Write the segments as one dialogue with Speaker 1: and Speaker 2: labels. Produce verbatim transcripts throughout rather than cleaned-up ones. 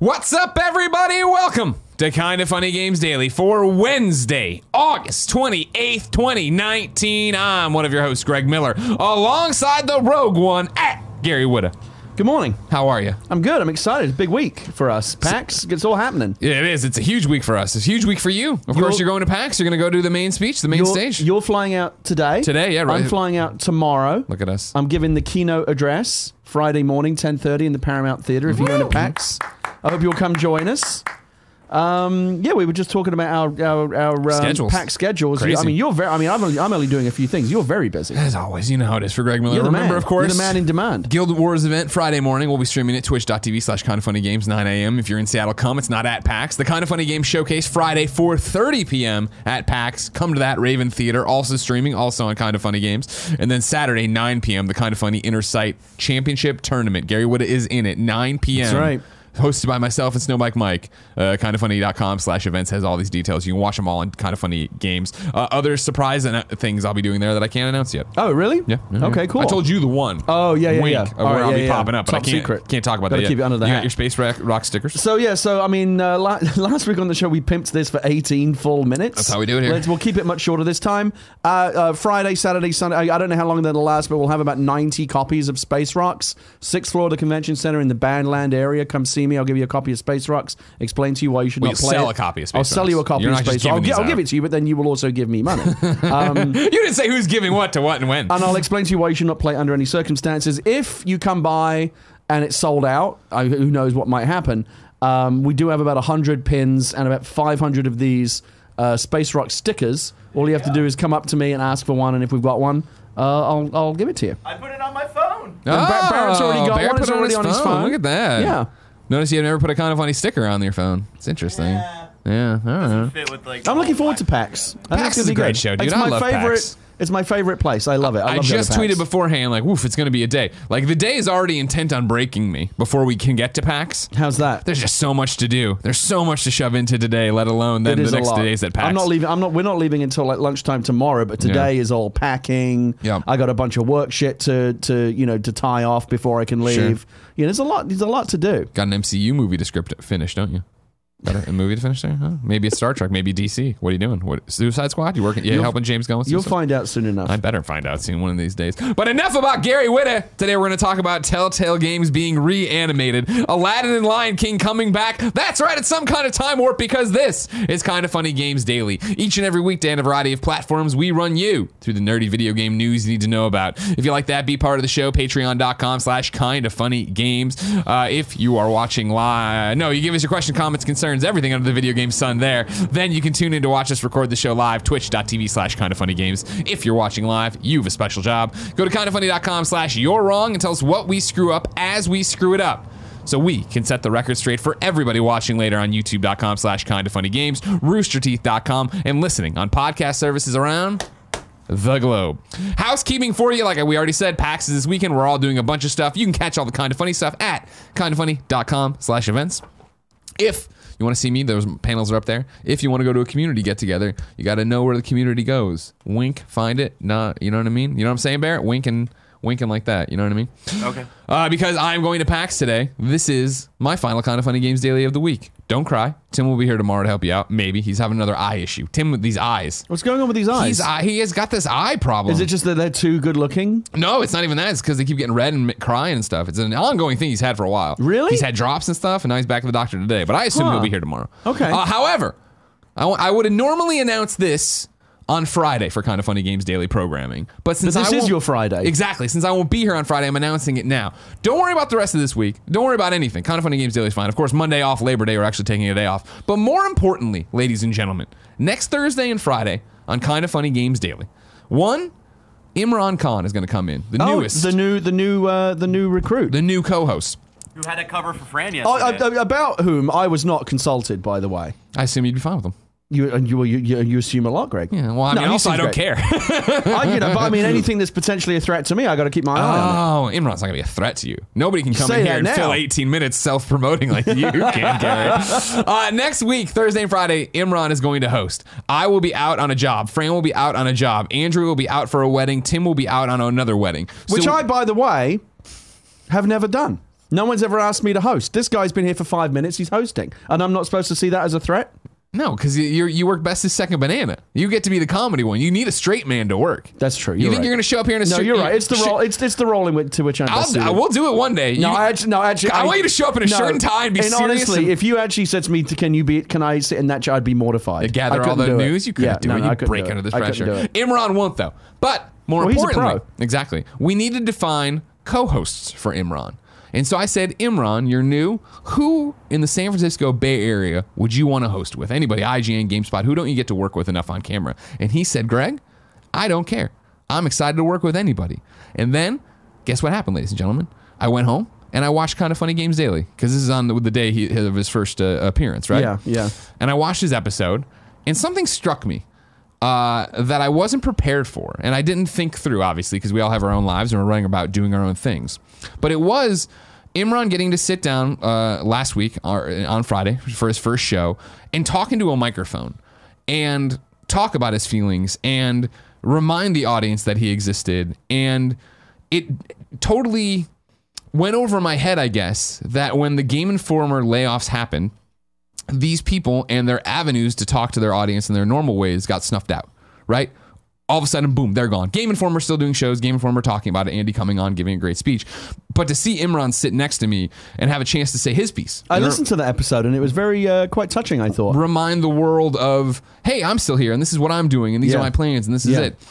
Speaker 1: What's up, everybody? Welcome to Kinda Funny Games Daily for Wednesday, August twenty-eighth, twenty nineteen. I'm one of your hosts, Greg Miller, alongside the rogue one at Gary Whitta.
Speaker 2: Good morning.
Speaker 1: How are you?
Speaker 2: I'm good. I'm excited. It's a big week for us. PAX, it's all happening.
Speaker 1: Yeah, it is. It's a huge week for us. It's a huge week for you. Of
Speaker 2: You're,
Speaker 1: course, you're going to PAX. You're going to go do the main speech, the main
Speaker 2: you're,
Speaker 1: stage.
Speaker 2: You're flying out today.
Speaker 1: Today, yeah, right.
Speaker 2: I'm flying out tomorrow.
Speaker 1: Look at us.
Speaker 2: I'm giving the keynote address Friday morning, ten thirty in the Paramount Theater. If you're going to PAX, I hope you'll come join us. Um, yeah, we were just talking about our our, our um,
Speaker 1: schedules.
Speaker 2: PAX schedules.
Speaker 1: Crazy.
Speaker 2: I mean, you're very. I mean, I'm only, I'm only doing a few things. You're very busy.
Speaker 1: As always, you know how it is for Greg Miller.
Speaker 2: You're the
Speaker 1: Remember,
Speaker 2: man.
Speaker 1: of course,
Speaker 2: You're the man in demand.
Speaker 1: Guild Wars event Friday morning. We'll be streaming it twitch.tv slash Kinda Funny Games, nine a.m. If you're in Seattle, come. It's not at PAX. The Kinda Funny Games Showcase Friday, four thirty p.m. at PAX. Come to that. Raven Theater also streaming, also on Kinda Funny Games. And then Saturday, nine p.m. the Kinda Funny Inner Sight Championship Tournament. Gary Whitta is in it, nine p.m.
Speaker 2: That's right.
Speaker 1: Hosted by myself and Snowbike Mike. Uh, kindafunny.com slash events has all these details. You can watch them all on Kinda Funny Games. Uh, other surprise an- things I'll be doing there that I can't announce yet.
Speaker 2: Oh, really?
Speaker 1: Yeah. yeah.
Speaker 2: Okay, cool.
Speaker 1: I told you the one.
Speaker 2: Oh, yeah, yeah,
Speaker 1: wink
Speaker 2: yeah.
Speaker 1: of
Speaker 2: All
Speaker 1: where
Speaker 2: right,
Speaker 1: I'll
Speaker 2: yeah,
Speaker 1: be
Speaker 2: yeah.
Speaker 1: popping up, but
Speaker 2: Top
Speaker 1: I can't,
Speaker 2: secret.
Speaker 1: can't talk about
Speaker 2: Gotta
Speaker 1: that yet.
Speaker 2: keep it under the
Speaker 1: you
Speaker 2: hat.
Speaker 1: got your Space Rock, rock stickers?
Speaker 2: So yeah, so I mean, uh, la- last week on the show we pimped this for eighteen full minutes.
Speaker 1: That's how we do it here.
Speaker 2: Let's, we'll keep it much shorter this time. Uh, uh, Friday, Saturday, Sunday. I, I don't know how long that'll last, but we'll have about ninety copies of Space Rocks. Sixth floor of the convention center in the Bandland area. Come see me. I'll give you a copy of Space Rocks. Explain to you why you should
Speaker 1: Well,
Speaker 2: not
Speaker 1: you'll
Speaker 2: play
Speaker 1: sell
Speaker 2: it.
Speaker 1: a copy of Space
Speaker 2: I'll sell you a
Speaker 1: Rocks.
Speaker 2: copy
Speaker 1: You're
Speaker 2: of
Speaker 1: not just
Speaker 2: Space Rocks. I'll,
Speaker 1: giving
Speaker 2: gi-
Speaker 1: these
Speaker 2: I'll
Speaker 1: out.
Speaker 2: give it to you, but then you will also give me money. Um,
Speaker 1: You didn't say who's giving what to what and when.
Speaker 2: and I'll explain to you why you should not play under any circumstances. If you come by and it's sold out, I, who knows what might happen. Um, we do have about one hundred pins and about five hundred of these uh, Space Rock stickers. All you have to do is come up to me and ask for one, and if we've got one, uh, I'll, I'll give it to you.
Speaker 3: I put it on my phone.
Speaker 2: And Bar- Barrett's already got
Speaker 1: Barrett
Speaker 2: one.
Speaker 1: put
Speaker 2: It's
Speaker 1: it
Speaker 2: already on his phone.
Speaker 1: Look at that.
Speaker 2: Yeah.
Speaker 1: Notice you've never put a Kinda Funny sticker on your phone. It's interesting.
Speaker 3: Yeah.
Speaker 1: Yeah, I don't know.
Speaker 3: Fit with, like,
Speaker 2: I'm looking
Speaker 3: all
Speaker 2: forward to
Speaker 3: my-
Speaker 2: PAX. I think
Speaker 1: PAX
Speaker 2: it's
Speaker 1: is
Speaker 2: gonna
Speaker 1: a
Speaker 2: be
Speaker 1: great
Speaker 2: good.
Speaker 1: show, dude.
Speaker 2: It's
Speaker 1: I
Speaker 2: my
Speaker 1: love
Speaker 2: favorite.
Speaker 1: PAX.
Speaker 2: It's my favorite place. I love it. I,
Speaker 1: I
Speaker 2: love
Speaker 1: just
Speaker 2: going to
Speaker 1: tweeted
Speaker 2: PAX.
Speaker 1: beforehand, like, oof, it's going to be a day. Like, the day is already intent on breaking me before we can get to PAX.
Speaker 2: How's that?
Speaker 1: There's just so much to do. There's so much to shove into today, let alone then
Speaker 2: It
Speaker 1: the
Speaker 2: is a
Speaker 1: next
Speaker 2: lot.
Speaker 1: days at PAX.
Speaker 2: I'm not leaving. I'm not. We're not leaving until like lunchtime tomorrow. But today
Speaker 1: Yeah.
Speaker 2: is all packing.
Speaker 1: Yeah.
Speaker 2: I got a bunch of work shit to to you know to tie off before I can leave.
Speaker 1: Sure.
Speaker 2: You know, there's a lot. There's a lot to do.
Speaker 1: Got an M C U movie to script finish, don't you? Got a, a movie to finish there? Huh? Maybe a Star Trek, maybe D C. What are you doing? What Suicide Squad? You working? Yeah,
Speaker 2: You'll-
Speaker 1: helping James Gunn with
Speaker 2: You'll
Speaker 1: Suicide?
Speaker 2: find out soon enough.
Speaker 1: I better find out soon one of these days. But enough about Gary Whitta. Today we're going to talk about Telltale Games being reanimated, Aladdin and Lion King coming back. That's right, it's some kind of time warp because this is Kinda Funny Games Daily. Each and every weekday on a variety of platforms, we run you through the nerdy video game news you need to know about. If you like that, be part of the show, patreon.com slash Kinda Funny Games. Uh, if you are watching live, no, you give us your question, comments, concerns, everything under the video game sun there. Then you can tune in to watch us record the show live, twitch.tv slash Kinda Funny Games. If you're watching live, you have a special job. Go to kindafunny.com slash you're wrong and tell us what we screw up as we screw it up, so we can set the record straight for everybody watching later on youtube.com slash Kinda Funny Games, roosterteeth dot com, and listening on podcast services around the globe. Housekeeping for you, like we already said, PAX is this weekend. We're all doing a bunch of stuff. You can catch all the Kinda Funny stuff at kindafunny.com slash events. If you want to see me, those panels are up there. If you want to go to a community get-together, you got to know where the community goes. Wink, find it. Not, you know what I mean? You know what I'm saying, Barrett? Wink and winking like that. You know what I mean?
Speaker 3: Okay.
Speaker 1: Uh, because I'm going to PAX today. This is my final Kinda Funny Games Daily of the week. Don't cry. Tim will be here tomorrow to help you out. Maybe. He's having another eye issue. Tim with these eyes.
Speaker 2: What's going on with these eyes?
Speaker 1: He's, uh, he has got this eye problem.
Speaker 2: Is it just that they're too good looking?
Speaker 1: No, it's not even that. It's because they keep getting red and crying and stuff. It's an ongoing thing he's had for a while.
Speaker 2: Really?
Speaker 1: He's had drops and stuff, and now he's back to the doctor today. But I assume
Speaker 2: Huh.
Speaker 1: he'll be here tomorrow.
Speaker 2: Okay.
Speaker 1: Uh, however, I, w- I would have normally announced this on Friday for Kinda Funny Games Daily programming. But since
Speaker 2: But this
Speaker 1: I
Speaker 2: is
Speaker 1: won't-
Speaker 2: your Friday.
Speaker 1: Exactly. Since I won't be here on Friday, I'm announcing it now. Don't worry about the rest of this week. Don't worry about anything. Kinda Funny Games Daily is fine. Of course, Monday off, Labor Day, we're actually taking a day off. But more importantly, ladies and gentlemen, next Thursday and Friday on Kinda Funny Games Daily, one, Imran Khan is going to come in, the
Speaker 2: Oh,
Speaker 1: newest,
Speaker 2: the new, the new, uh, the new recruit.
Speaker 1: the new co-host.
Speaker 3: Who had a cover for Fran
Speaker 2: Oh,
Speaker 3: yesterday?
Speaker 2: uh, about whom I was not consulted, by the way.
Speaker 1: I assume you'd be fine with him.
Speaker 2: You and you, you you you assume a lot, Greg.
Speaker 1: Yeah. Well, I
Speaker 2: No,
Speaker 1: mean,
Speaker 2: he
Speaker 1: also I
Speaker 2: seems
Speaker 1: don't
Speaker 2: great.
Speaker 1: care.
Speaker 2: I, you know, but I mean, anything that's potentially a threat to me, I got to keep my eye on it.
Speaker 1: Oh, Imran's not gonna be a threat to you. Nobody can come
Speaker 2: Say
Speaker 1: in here
Speaker 2: that
Speaker 1: and
Speaker 2: now.
Speaker 1: fill eighteen minutes self-promoting like you can, Gary. Uh, next week, Thursday and Friday, Imran is going to host. I will be out on a job. Fran will be out on a job. Andrew will be out for a wedding. Tim will be out on another wedding.
Speaker 2: Which
Speaker 1: So-
Speaker 2: I, by the way, have never done. No one's ever asked me to host. This guy's been here for five minutes. He's hosting. And I'm not supposed to see that as a threat?
Speaker 1: No, because you you work best as second banana. You get to be the comedy one. You need a straight man to work.
Speaker 2: That's true.
Speaker 1: You
Speaker 2: You're
Speaker 1: think
Speaker 2: right.
Speaker 1: you're going to show up here in a
Speaker 2: No,
Speaker 1: straight...
Speaker 2: you're right. It's the
Speaker 1: sh-
Speaker 2: role. It's it's the role in which, to which I'm best
Speaker 1: I'll, I
Speaker 2: suited.
Speaker 1: will do it one day.
Speaker 2: No,
Speaker 1: You-
Speaker 2: I actually, no, actually,
Speaker 1: I want you to show up in a
Speaker 2: no,
Speaker 1: shirt and tie and be
Speaker 2: and
Speaker 1: serious.
Speaker 2: honestly,
Speaker 1: and-
Speaker 2: if you actually said to me, "Can you be? Can I sit in that chair?" I'd be mortified.
Speaker 1: To gather
Speaker 2: I
Speaker 1: all the
Speaker 2: couldn't do it.
Speaker 1: news, you couldn't
Speaker 2: yeah,
Speaker 1: do
Speaker 2: no,
Speaker 1: it.
Speaker 2: no, I
Speaker 1: You
Speaker 2: couldn't
Speaker 1: break
Speaker 2: do it.
Speaker 1: under this
Speaker 2: I couldn't
Speaker 1: pressure.
Speaker 2: do it.
Speaker 1: Imran won't, though. But more
Speaker 2: Well, he's a
Speaker 1: importantly,
Speaker 2: pro.
Speaker 1: exactly, we need to define co-hosts for Imran. And so I said, Imran, you're new. Who in the San Francisco Bay Area would you want to host with? Anybody, I G N, GameSpot, who don't you get to work with enough on camera? And he said, Greg, I don't care. I'm excited to work with anybody. And then, guess what happened, ladies and gentlemen? I went home and I watched Kind of Funny Games Daily, because this is on the, the day he, of his first uh, appearance, right?
Speaker 2: Yeah, yeah.
Speaker 1: And I watched his episode, and something struck me uh, that I wasn't prepared for. And I didn't think through, obviously, because we all have our own lives and we're running about doing our own things. But it was Imran getting to sit down uh, last week or on Friday for his first show and talking to a microphone and talk about his feelings and remind the audience that he existed. And it totally went over my head, I guess, that when the Game Informer layoffs happened, these people and their avenues to talk to their audience in their normal ways got snuffed out, right? All of a sudden, boom, they're gone. Game Informer still doing shows. Game Informer talking about it. Andy coming on, giving a great speech. But to see Imran sit next to me and have a chance to say his piece.
Speaker 2: I listened to that episode and it was very uh, quite touching, I thought.
Speaker 1: Remind the world of, hey, I'm still here and this is what I'm doing and these
Speaker 2: Yeah.
Speaker 1: are my plans and this is
Speaker 2: Yeah.
Speaker 1: it.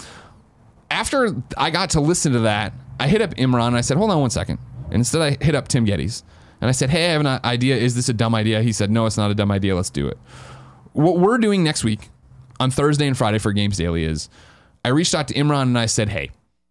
Speaker 1: After I got to listen to that, I hit up Imran and I said, hold on one second. And instead I hit up Tim Geddes and I said, hey, I have an idea. Is this a dumb idea? He said, no, it's not a dumb idea. Let's do it. What we're doing next week on Thursday and Friday for Games Daily is I reached out to Imran and I said, hey,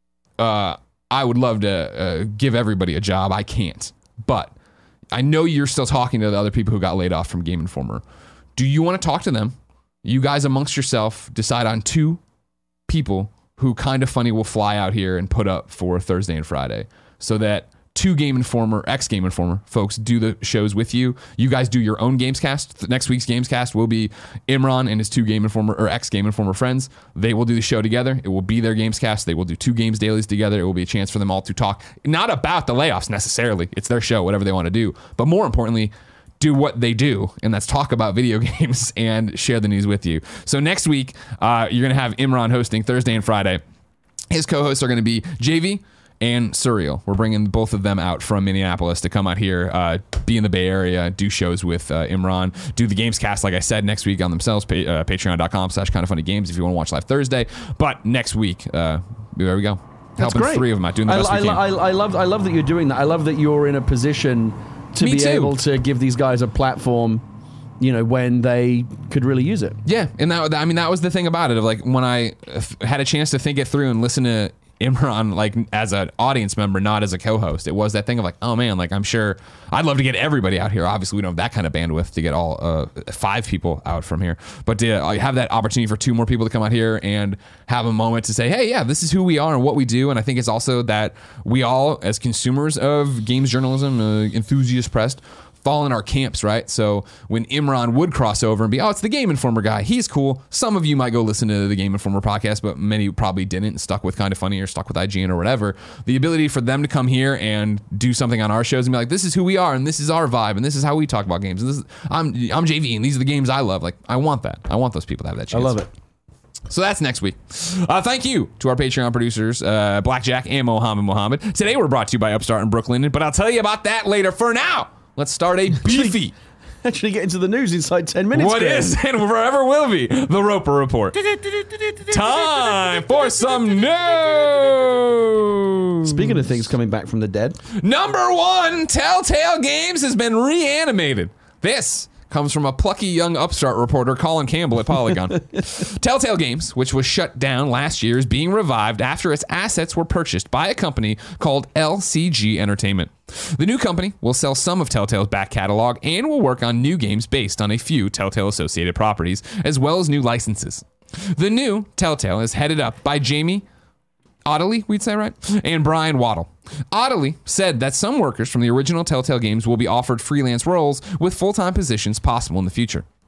Speaker 1: uh, I would love to uh, give everybody a job. I can't. But I know you're still talking to the other people who got laid off from Game Informer. Do you want to talk to them? You guys amongst yourself decide on two people who Kind of Funny will fly out here and put up for Thursday and Friday so that two Game Informer, ex-Game Informer folks do the shows with you. You guys do your own Gamescast. Next week's Gamescast will be Imran and his two Game Informer or ex-Game Informer friends. They will do the show together. It will be their Gamescast. They will do two Games Dailies together. It will be a chance for them all to talk, not about the layoffs necessarily. It's their show, whatever they want to do. But more importantly, do what they do, and that's talk about video games and share the news with you. So next week, uh, you're going to have Imran hosting Thursday and Friday. His co-hosts are going to be J V and Surreal. We're bringing both of them out from Minneapolis to come out here, uh, be in the Bay Area, do shows with uh, Imran, do the Gamescast, like I said, next week on themselves, pa- uh, patreon.com slash kind of funny games if you want to watch live Thursday. But next week, uh, there we go.
Speaker 2: That's
Speaker 1: Helping
Speaker 2: great.
Speaker 1: three of them out, doing the
Speaker 2: I,
Speaker 1: best
Speaker 2: I,
Speaker 1: we can.
Speaker 2: I, I love I love that you're doing that. I love that you're in a position to
Speaker 1: Me
Speaker 2: be
Speaker 1: too.
Speaker 2: able to give these guys a platform, you know, when they could really use it.
Speaker 1: Yeah, and that I mean that was the thing about it. Of like when I f- had a chance to think it through and listen to Imran like as an audience member, not as a co-host. It was that thing of like, oh man, like I'm sure I'd love to get everybody out here. Obviously, we don't have that kind of bandwidth to get all uh, five people out from here, but to uh, have that opportunity for two more people to come out here and have a moment to say, hey, yeah, this is who we are and what we do. And I think it's also that we all, as consumers of games journalism, uh, enthusiast press, fall in our camps, right? So when Imran would cross over and be, oh, it's the Game Informer guy. He's cool. Some of you might go listen to the Game Informer podcast, but many probably didn't and stuck with Kind of Funny or stuck with I G N or whatever. The ability for them to come here and do something on our shows and be like, this is who we are and this is our vibe and this is how we talk about games. And this is, I'm, I'm J V and these are the games I love. Like, I want that. I want those people to have that chance.
Speaker 2: I love it.
Speaker 1: So that's next week. Uh, thank you to our Patreon producers, uh, Blackjack and Mohammed Mohammed. Today we're brought to you by Upstart in Brooklyn, but I'll tell you about that later. For now, let's start a beefy.
Speaker 2: Actually get into the news inside ten minutes.
Speaker 1: What
Speaker 2: Greg.
Speaker 1: is and forever will be the Roper Report. Time for some news.
Speaker 2: Speaking of things coming back from the dead,
Speaker 1: Number one, Telltale Games has been reanimated. This comes from a plucky young upstart reporter, Colin Campbell at Polygon. Telltale Games, which was shut down last year, is being revived after its assets were purchased by a company called L C G Entertainment. The new company will sell some of Telltale's back catalog and will work on new games based on a few Telltale-associated properties, as well as new licenses. The new Telltale is headed up by Jamie Ottley, we'd say, right? And Brian Waddle. Ottley said that some workers from the original Telltale games will be offered freelance roles with full-time positions possible in the future.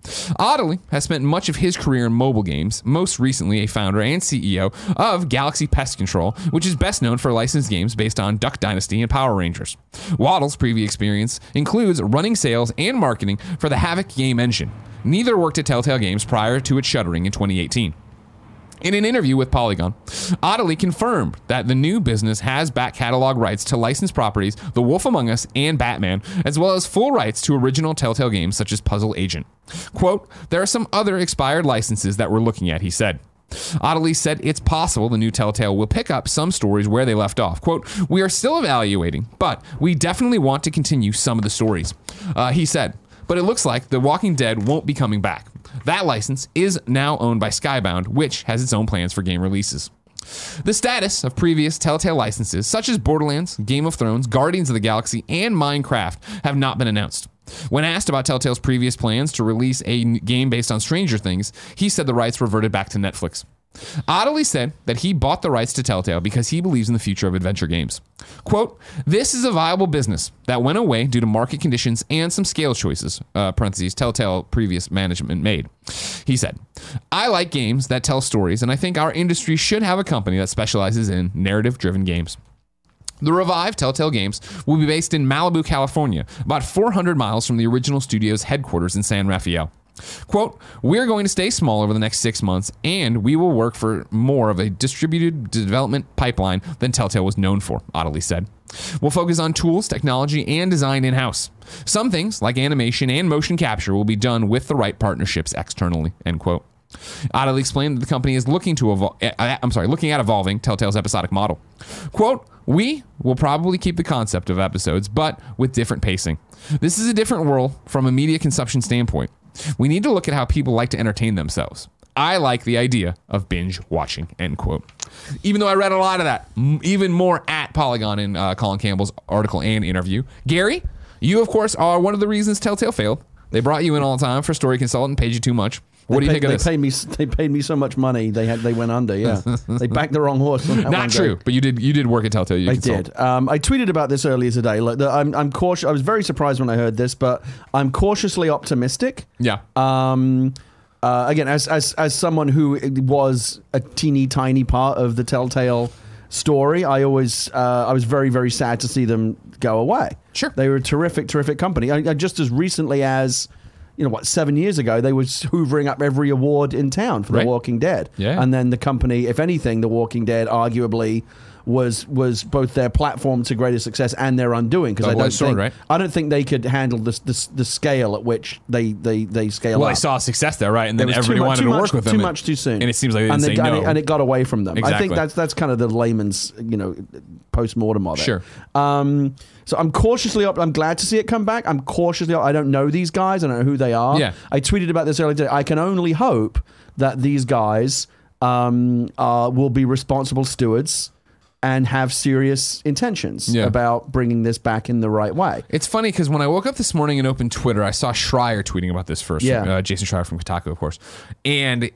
Speaker 1: Audley has spent much of his career in mobile games, most recently a founder and C E O of Galaxy Pest Control, which is best known for licensed games based on Duck Dynasty and Power Rangers. Waddle's previous experience includes running sales and marketing for the Havoc game engine. Neither worked at Telltale Games prior to its shuttering in twenty eighteen. In an interview with Polygon, Audley confirmed that the new business has back catalog rights to licensed properties The Wolf Among Us and Batman, as well as full rights to original Telltale games such as Puzzle Agent. Quote, there are some other expired licenses that we're looking at, he said. Audley said it's possible the new Telltale will pick up some stories where they left off. Quote, we are still evaluating, but we definitely want to continue some of the stories. Uh, he said, but it looks like The Walking Dead won't be coming back. That license is now owned by Skybound, which has its own plans for game releases. The status of previous Telltale licenses, such as Borderlands, Game of Thrones, Guardians of the Galaxy, and Minecraft, have not been announced. When asked about Telltale's previous plans to release a game based on Stranger Things, he said the rights reverted back to Netflix. Audley said that he bought the rights to Telltale because he believes in the future of adventure games. Quote, this is a viable business that went away due to market conditions and some scale choices, uh, parentheses, Telltale previous management made. He said, I like games that tell stories, and I think our industry should have a company that specializes in narrative-driven games. The revived Telltale Games will be based in Malibu, California, about four hundred miles from the original studio's headquarters in San Rafael. Quote, we're going to stay small over the next six months, and we will work for more of a distributed development pipeline than Telltale was known for, Audley said. We'll focus on tools, technology, and design in-house. Some things, like animation and motion capture, will be done with the right partnerships externally, end quote. Audley explained that the company is looking to evol- uh, I'm sorry, looking at evolving Telltale's episodic model. Quote, we will probably keep the concept of episodes, but with different pacing. This is a different world from a media consumption standpoint. We need to look at how people like to entertain themselves. I like the idea of binge watching, end quote. Even though I read a lot of that, m- even more at Polygon in uh, Colin Campbell's article and interview. Gary, you, of course, are one of the reasons Telltale failed. They brought you in all the time for story consultant, paid you too much. What
Speaker 2: They
Speaker 1: do you
Speaker 2: paid,
Speaker 1: think of
Speaker 2: they
Speaker 1: this?
Speaker 2: Paid me, they paid me so much money, they had they went under, yeah. They backed the wrong horse. On that
Speaker 1: Not
Speaker 2: one
Speaker 1: true,
Speaker 2: day.
Speaker 1: but you did you did work at Telltale. You
Speaker 2: I
Speaker 1: consult.
Speaker 2: did. Um, I tweeted about this earlier today. Like, the, I'm, I'm cautious. I was very surprised when I heard this, but I'm cautiously optimistic.
Speaker 1: Yeah.
Speaker 2: Um, uh, again, as as as someone who was a teeny tiny part of the Telltale story, I always uh, I was very very sad to see them go away.
Speaker 1: Sure.
Speaker 2: They were a terrific terrific company. I, I, just as recently as, you know what, seven years ago, they was hoovering up every award in town for
Speaker 1: Right.
Speaker 2: The Walking Dead.
Speaker 1: Yeah.
Speaker 2: And then the company, if anything, The Walking Dead arguably was was both their platform to greater success and their undoing. Because I don't
Speaker 1: Double-edged sword,
Speaker 2: think
Speaker 1: right?
Speaker 2: I don't think they could handle this, this the scale at which they they they scale
Speaker 1: Well,
Speaker 2: up.
Speaker 1: I saw success there, right? And
Speaker 2: There
Speaker 1: then
Speaker 2: was too
Speaker 1: everybody
Speaker 2: much-
Speaker 1: wanted
Speaker 2: too
Speaker 1: to
Speaker 2: much-
Speaker 1: work with them.
Speaker 2: Too
Speaker 1: and-
Speaker 2: much too soon.
Speaker 1: And it seems like they
Speaker 2: and
Speaker 1: didn't
Speaker 2: they,
Speaker 1: say
Speaker 2: and
Speaker 1: no.
Speaker 2: it, and it got away from them. I
Speaker 1: Exactly.
Speaker 2: think that's that's kind of the layman's, you know, post-mortem of it.
Speaker 1: Sure.
Speaker 2: Um, so I'm cautiously up. I'm glad to see it come back. I'm cautiously. I don't know these guys. I don't know who they are.
Speaker 1: Yeah.
Speaker 2: I tweeted about this earlier today. I can only hope that these guys um, uh, will be responsible stewards and have serious intentions
Speaker 1: Yeah.
Speaker 2: about bringing this back in the right way.
Speaker 1: It's funny because when I woke up this morning and opened Twitter, I saw Schreier tweeting about this first.
Speaker 2: Yeah.
Speaker 1: Uh, Jason Schreier from Kotaku, of course. And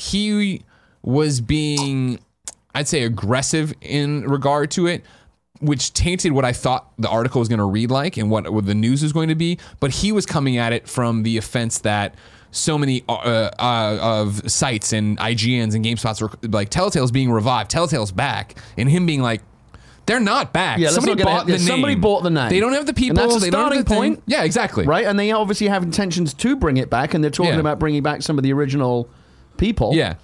Speaker 1: he was being, I'd say, aggressive in regard to it, which tainted what I thought the article was going to read like and what, what the news was going to be. But he was coming at it from the offense that so many uh, uh, of sites and I G Ns and GameSpots were like, Telltale's being revived, Telltale's back, and him being like, they're not back.
Speaker 2: Yeah, let's
Speaker 1: somebody
Speaker 2: not get
Speaker 1: bought
Speaker 2: it.
Speaker 1: the
Speaker 2: Yeah,
Speaker 1: name.
Speaker 2: somebody bought the name.
Speaker 1: They don't have the people.
Speaker 2: And that's a
Speaker 1: they don't have
Speaker 2: starting
Speaker 1: the thing.
Speaker 2: point.
Speaker 1: Yeah, exactly.
Speaker 2: Right? And they obviously have intentions to bring it back, and they're talking
Speaker 1: Yeah.
Speaker 2: about bringing back some of the original people.
Speaker 1: Yeah.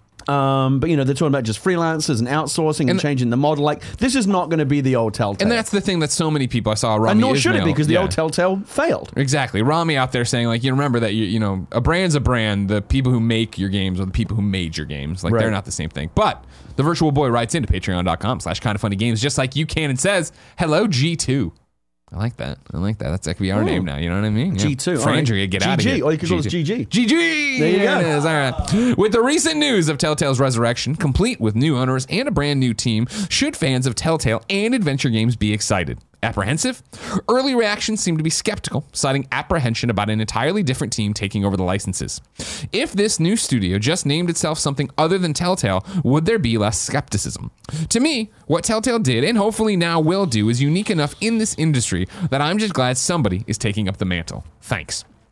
Speaker 2: Um, but, you know, they're talking about just freelancers and outsourcing and,
Speaker 1: And-
Speaker 2: changing the model. Like, this is not going to be the old Telltale.
Speaker 1: And that's the thing that so many people I saw. Rami
Speaker 2: and nor should it
Speaker 1: Ismail-
Speaker 2: be, because the
Speaker 1: yeah.
Speaker 2: old Telltale failed.
Speaker 1: Exactly. Rami out there saying, like, you remember that, you you know, a brand's a brand. The people who make your games are the people who made your games. Like,
Speaker 2: Right.
Speaker 1: they're not the same thing. But the virtual boy writes into patreon.com slash kind of funny games, just like you can, and says, hello, G two. I like that. I like that. That's that could be our
Speaker 2: Ooh.
Speaker 1: name now. You know what I mean?
Speaker 2: G two, all right.
Speaker 1: Frandria, get
Speaker 2: G G,
Speaker 1: out of here.
Speaker 2: or you could call us G G.
Speaker 1: G G.
Speaker 2: There you
Speaker 1: There
Speaker 2: go.
Speaker 1: it is. All right. With the recent news of Telltale's resurrection, complete with new owners and a brand new team, should fans of Telltale and adventure games be excited? Apprehensive? Early reactions seem to be skeptical, citing apprehension about an entirely different team taking over the licenses. If this new studio just named itself something other than Telltale, would there be less skepticism? To me, what Telltale did, and hopefully now will do, is unique enough in this industry that I'm just glad somebody is taking up the mantle. Thanks.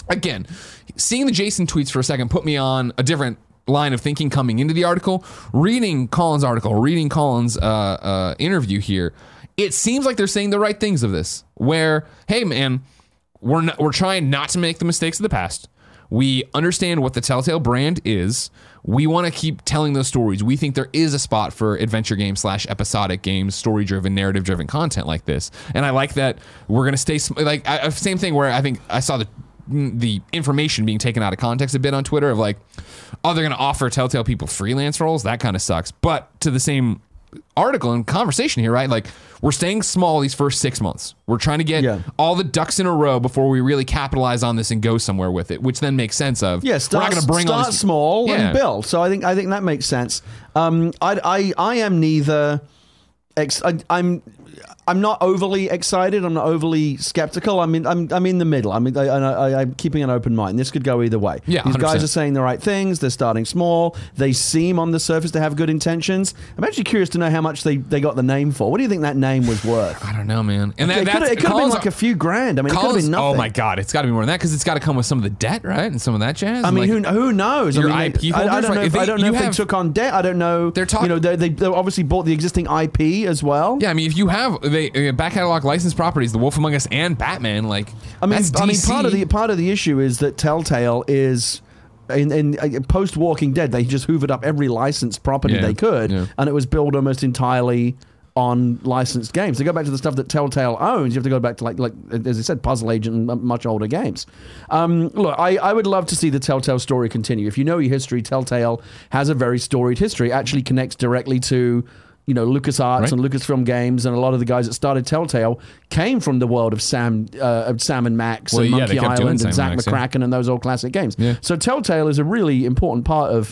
Speaker 1: again, seeing the Jason tweets for a second put me on a different line of thinking coming into the article. Reading Colin's article, reading Colin's uh, uh, interview here, it seems like they're saying the right things of this. Where, hey man, we're not, we're trying not to make the mistakes of the past. We understand what the Telltale brand is. We want to keep telling those stories. We think there is a spot for adventure games slash episodic games, story-driven, narrative-driven content like this. And I like that we're going to stay... Sm- like I, Same thing where I think I saw the the information being taken out of context a bit on Twitter of like, oh, they're going to offer Telltale people freelance roles? That kind of sucks. But to the same article and conversation here, right? Like, we're staying small these first six months. We're trying to get
Speaker 2: yeah.
Speaker 1: all the ducks in a row before we really capitalize on this and go somewhere with it, which then makes sense of
Speaker 2: yeah. Start,
Speaker 1: we're not going to bring
Speaker 2: start
Speaker 1: all these,
Speaker 2: small
Speaker 1: yeah.
Speaker 2: and build. So I think I think that makes sense. Um, I I I am neither. Ex- I, I'm. I'm not overly excited. I'm not overly skeptical. I'm in. I'm. I'm in the middle. I mean, I, I, I'm keeping an open mind. This could go either way.
Speaker 1: Yeah,
Speaker 2: these
Speaker 1: one hundred percent.
Speaker 2: guys are saying the right things. They're starting small. They seem on the surface to have good intentions. I'm actually curious to know how much they, they got the name for. What do you think that name was worth?
Speaker 1: I don't know, man. And that,
Speaker 2: it could have been
Speaker 1: Colin's-
Speaker 2: like a few grand. I mean, it could have
Speaker 1: Colin's-
Speaker 2: been nothing.
Speaker 1: Oh my god, it's got to be more than that because it's got to come with some of the debt, right, and some of that jazz.
Speaker 2: I mean,
Speaker 1: like,
Speaker 2: who who knows?
Speaker 1: your
Speaker 2: I mean,
Speaker 1: I P
Speaker 2: I, I
Speaker 1: holders,
Speaker 2: don't know.
Speaker 1: right?
Speaker 2: If,
Speaker 1: They-
Speaker 2: I don't know
Speaker 1: you
Speaker 2: if
Speaker 1: have-
Speaker 2: they took on debt. I don't know.
Speaker 1: They're talk-
Speaker 2: You know, they, they they obviously bought the existing I P as well.
Speaker 1: Yeah, I mean, if you have they uh, back catalog licensed properties, The Wolf Among Us and Batman, like
Speaker 2: I mean,
Speaker 1: that's
Speaker 2: I mean,
Speaker 1: D C.
Speaker 2: part of the part of the issue is that Telltale is in, in uh, post Walking Dead. They just hoovered up every licensed property
Speaker 1: Yeah,
Speaker 2: they could,
Speaker 1: yeah.
Speaker 2: and it was built almost entirely on licensed games. To go back to the stuff that Telltale owns, you have to go back to like like as I said, Puzzle Agent and m- much older games. Um, look, I, I would love to see the Telltale story continue. If you know your history, Telltale has a very storied history. It actually connects directly to, you know, LucasArts
Speaker 1: Right.
Speaker 2: and Lucasfilm Games, and a lot of the guys that started Telltale came from the world of Sam, uh, of Sam and Max
Speaker 1: Well,
Speaker 2: and
Speaker 1: yeah,
Speaker 2: Monkey
Speaker 1: they kept doing
Speaker 2: Island
Speaker 1: Sam
Speaker 2: and Zach
Speaker 1: and Max, yeah.
Speaker 2: McCracken and those old classic games.
Speaker 1: Yeah.
Speaker 2: So Telltale is a really important part of,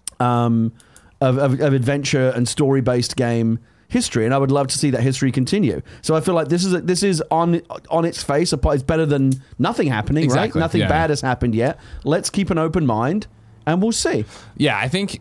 Speaker 2: um, of, of, of adventure and story based game history, and I would love to see that history continue. So I feel like this is a, this is on on its face, a- it's better than nothing happening,
Speaker 1: Exactly,
Speaker 2: right? Nothing
Speaker 1: yeah.
Speaker 2: bad has happened yet. Let's keep an open mind, and we'll see.
Speaker 1: Yeah, I think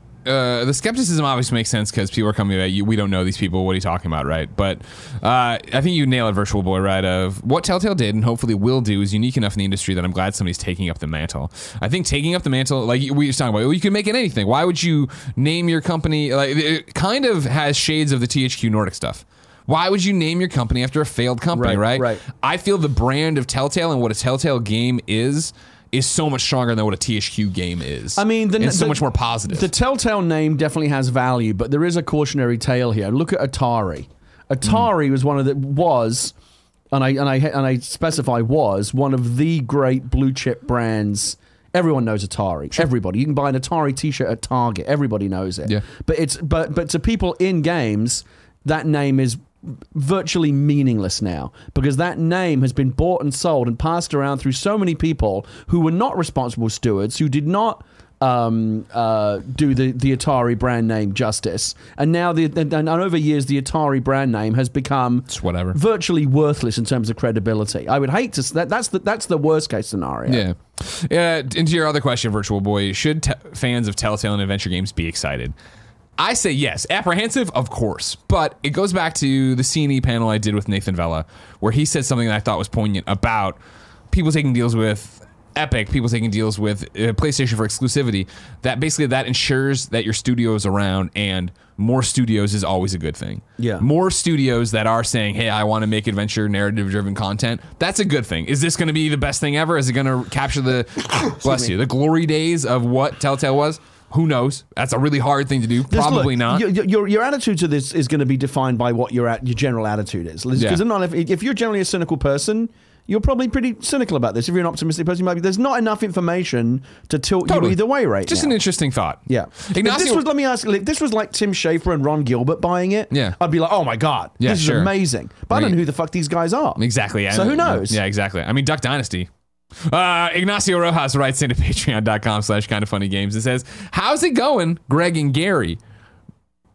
Speaker 1: uh, the skepticism obviously makes sense because people are coming at you. We don't know these people. What are you talking about, right? But uh, I think you nail it, Virtual Boy, right? Of what Telltale did and hopefully will do is unique enough in the industry that I'm glad somebody's taking up the mantle. I think taking up the mantle, like we were just talking about, well, you can make it anything. Why would you name your company? Like it kind of has shades of the T H Q Nordic stuff. Why would you name your company after a failed company, right?
Speaker 2: Right, right.
Speaker 1: I feel the brand of Telltale and what a Telltale game is is so much stronger than what a T H Q game is.
Speaker 2: I mean, the,
Speaker 1: it's so
Speaker 2: the-
Speaker 1: much more positive.
Speaker 2: The Telltale name definitely has value, but there is a cautionary tale here. Look at Atari. Atari
Speaker 1: Mm.
Speaker 2: was one of the was, and I and I and I specify was one of the great blue chip brands. Everyone knows Atari. Everybody. You can buy an Atari T-shirt at Target. Everybody knows it.
Speaker 1: Yeah.
Speaker 2: But it's but but to people in games, that name is virtually meaningless now because that name has been bought and sold and passed around through so many people who were not responsible stewards, who did not um, uh, do the, the Atari brand name justice. And now, the and, and over years, the Atari brand name has become
Speaker 1: It's whatever.
Speaker 2: virtually worthless in terms of credibility. I would hate to... That, that's, the, that's the worst case scenario.
Speaker 1: Yeah. Yeah. Into your other question, Virtual Boy, should te- fans of Telltale and adventure games be excited? I say yes. Apprehensive, of course. But it goes back to the C and E panel I did with Nathan Vella, where he said something that I thought was poignant about people taking deals with Epic, people taking deals with uh, PlayStation for exclusivity. That basically that ensures that your studio is around, and more studios is always a good thing.
Speaker 2: Yeah.
Speaker 1: More studios that are saying, hey, I want to make adventure narrative-driven content. That's a good thing. Is this going to be the best thing ever? Is it going to capture the, bless you, the glory days of what Telltale was? Who knows? That's a really hard thing to do.
Speaker 2: Just
Speaker 1: Probably
Speaker 2: look,
Speaker 1: not.
Speaker 2: Your, your your attitude to this is going to be defined by what your at, your general attitude is. Because
Speaker 1: Yeah.
Speaker 2: if, if you're generally a cynical person, you're probably pretty cynical about this. If you're an optimistic person, you might be. There's not enough information to tilt
Speaker 1: Totally.
Speaker 2: you either way right
Speaker 1: Just
Speaker 2: now.
Speaker 1: an interesting thought.
Speaker 2: Yeah. If
Speaker 1: Ignacio,
Speaker 2: this was, let me ask, if this was like Tim Schafer and Ron Gilbert buying it,
Speaker 1: Yeah.
Speaker 2: I'd be like, oh my God,
Speaker 1: Yeah,
Speaker 2: this is
Speaker 1: sure.
Speaker 2: amazing. But I don't know who the fuck these guys are.
Speaker 1: exactly.
Speaker 2: So who knows?
Speaker 1: Yeah, exactly. I mean, Duck Dynasty. Uh, Ignacio Rojas writes into patreon.com slash kind of funny games and says, how's it going, Greg and Gary?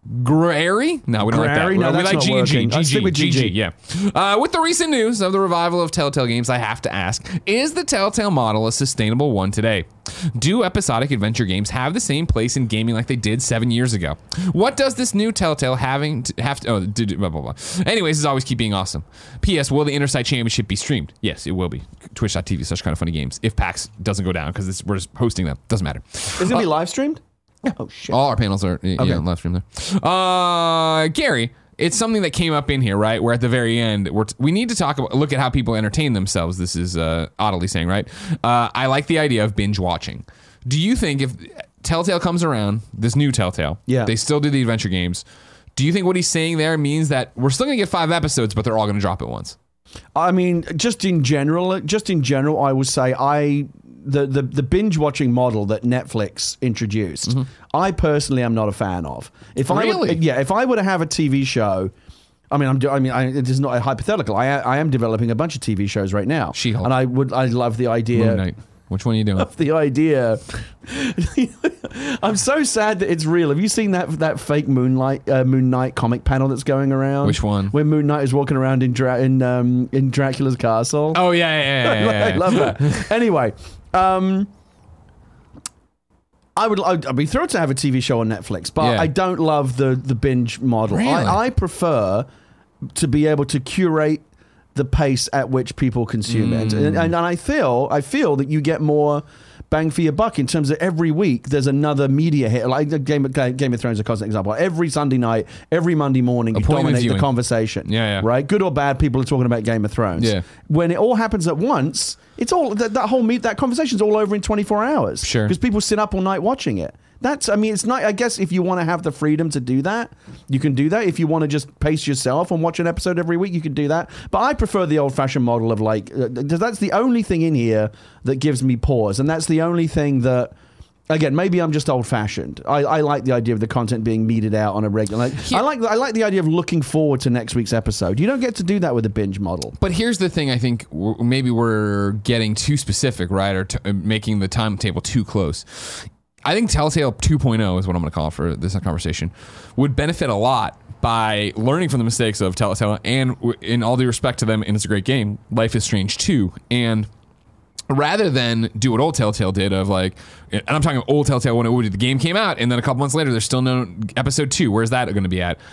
Speaker 1: Grary? No, we don't
Speaker 2: Grary?
Speaker 1: like that.
Speaker 2: No,
Speaker 1: we
Speaker 2: that's
Speaker 1: like
Speaker 2: not
Speaker 1: G and G.
Speaker 2: working. I'd stick with
Speaker 1: G G,
Speaker 2: G G.
Speaker 1: yeah. Uh, with the recent news of the revival of Telltale games, I have to ask, is the Telltale model a sustainable one today? Do episodic adventure games have the same place in gaming like they did seven years ago? What does this new Telltale having to have to, oh, do, do, blah, blah, blah. Anyways, this is always keep being awesome. P S. Will the Intersite Championship be streamed? Yes, it will be. Twitch.tv slash kind of funny games. If PAX doesn't go down, because we're just hosting them. Doesn't matter.
Speaker 2: Is it going to be live streamed? Oh, shit.
Speaker 1: All our panels are yeah,
Speaker 2: Okay.
Speaker 1: live stream there. Uh, Gary, it's something that came up in here, right? Where at the very end, we're t- we need to talk about, look at how people entertain themselves. This is uh, Oddly saying, right? Uh, I like the idea of binge watching. Do you think if Telltale comes around, this new Telltale,
Speaker 2: Yeah.
Speaker 1: they still do the adventure games, do you think what he's saying there means that we're still going to get five episodes, but they're all going to drop at once?
Speaker 2: I mean, just in general, just in general, I would say I the the, the binge watching model that Netflix introduced, mm-hmm. I personally am not a fan of. If I
Speaker 1: Really?
Speaker 2: would, yeah, if I were to have a T V show, I mean, I'm do- I mean, I, it is not a hypothetical. I I am developing a bunch of T V shows right now,
Speaker 1: She-Hulk.
Speaker 2: and I would I love the idea.
Speaker 1: Moon Knight. Which one are you doing?
Speaker 2: The idea. I'm so sad that it's real. Have you seen that that fake Moonlight uh, Moon Knight comic panel that's going around?
Speaker 1: Which one?
Speaker 2: Where Moon Knight is walking around in Dra- in um, in Dracula's castle.
Speaker 1: Oh, yeah, yeah, yeah, yeah, yeah.
Speaker 2: I love that. Anyway, um, I would I'd, I'd be thrilled to have a T V show on Netflix, but
Speaker 1: Yeah.
Speaker 2: I don't love the the binge model.
Speaker 1: Really?
Speaker 2: I, I prefer to be able to curate the pace at which people consume
Speaker 1: Mm.
Speaker 2: it, and, and, and I feel I feel that you get more bang for your buck in terms of every week there's another media hit. Like Game of, Game of Thrones is a constant example. Every Sunday night, every Monday morning, you
Speaker 1: Appointment
Speaker 2: dominate
Speaker 1: viewing.
Speaker 2: the conversation.
Speaker 1: Yeah, yeah.
Speaker 2: Right? Good or bad, people are talking about Game of Thrones.
Speaker 1: Yeah.
Speaker 2: When it all happens at once, it's all that, that whole meet that conversation's all over in twenty-four hours.
Speaker 1: Sure.
Speaker 2: Because people sit up all night watching it. That's, I mean, it's not, I guess if you want to have the freedom to do that, you can do that. If you want to just pace yourself and watch an episode every week, you can do that. But I prefer the old fashioned model of like, uh, that's the only thing in here that gives me pause. And that's the only thing that, again, maybe I'm just old fashioned. I, I like the idea of the content being meted out on a regular, like, I like, I like the idea of looking forward to next week's episode. You don't get to do that with a binge model.
Speaker 1: But here's the thing, I think w- maybe we're getting too specific, right? Or t- uh, making the timetable too close. I think Telltale two point oh is what I'm going to call it for this conversation, would benefit a lot by learning from the mistakes of Telltale, and w- in all due respect to them, and it's a great game, Life is Strange two. And rather than do what old Telltale did of like, and I'm talking old Telltale when it, the game came out, and then a couple months later, there's still no episode two. Where's that going to be at?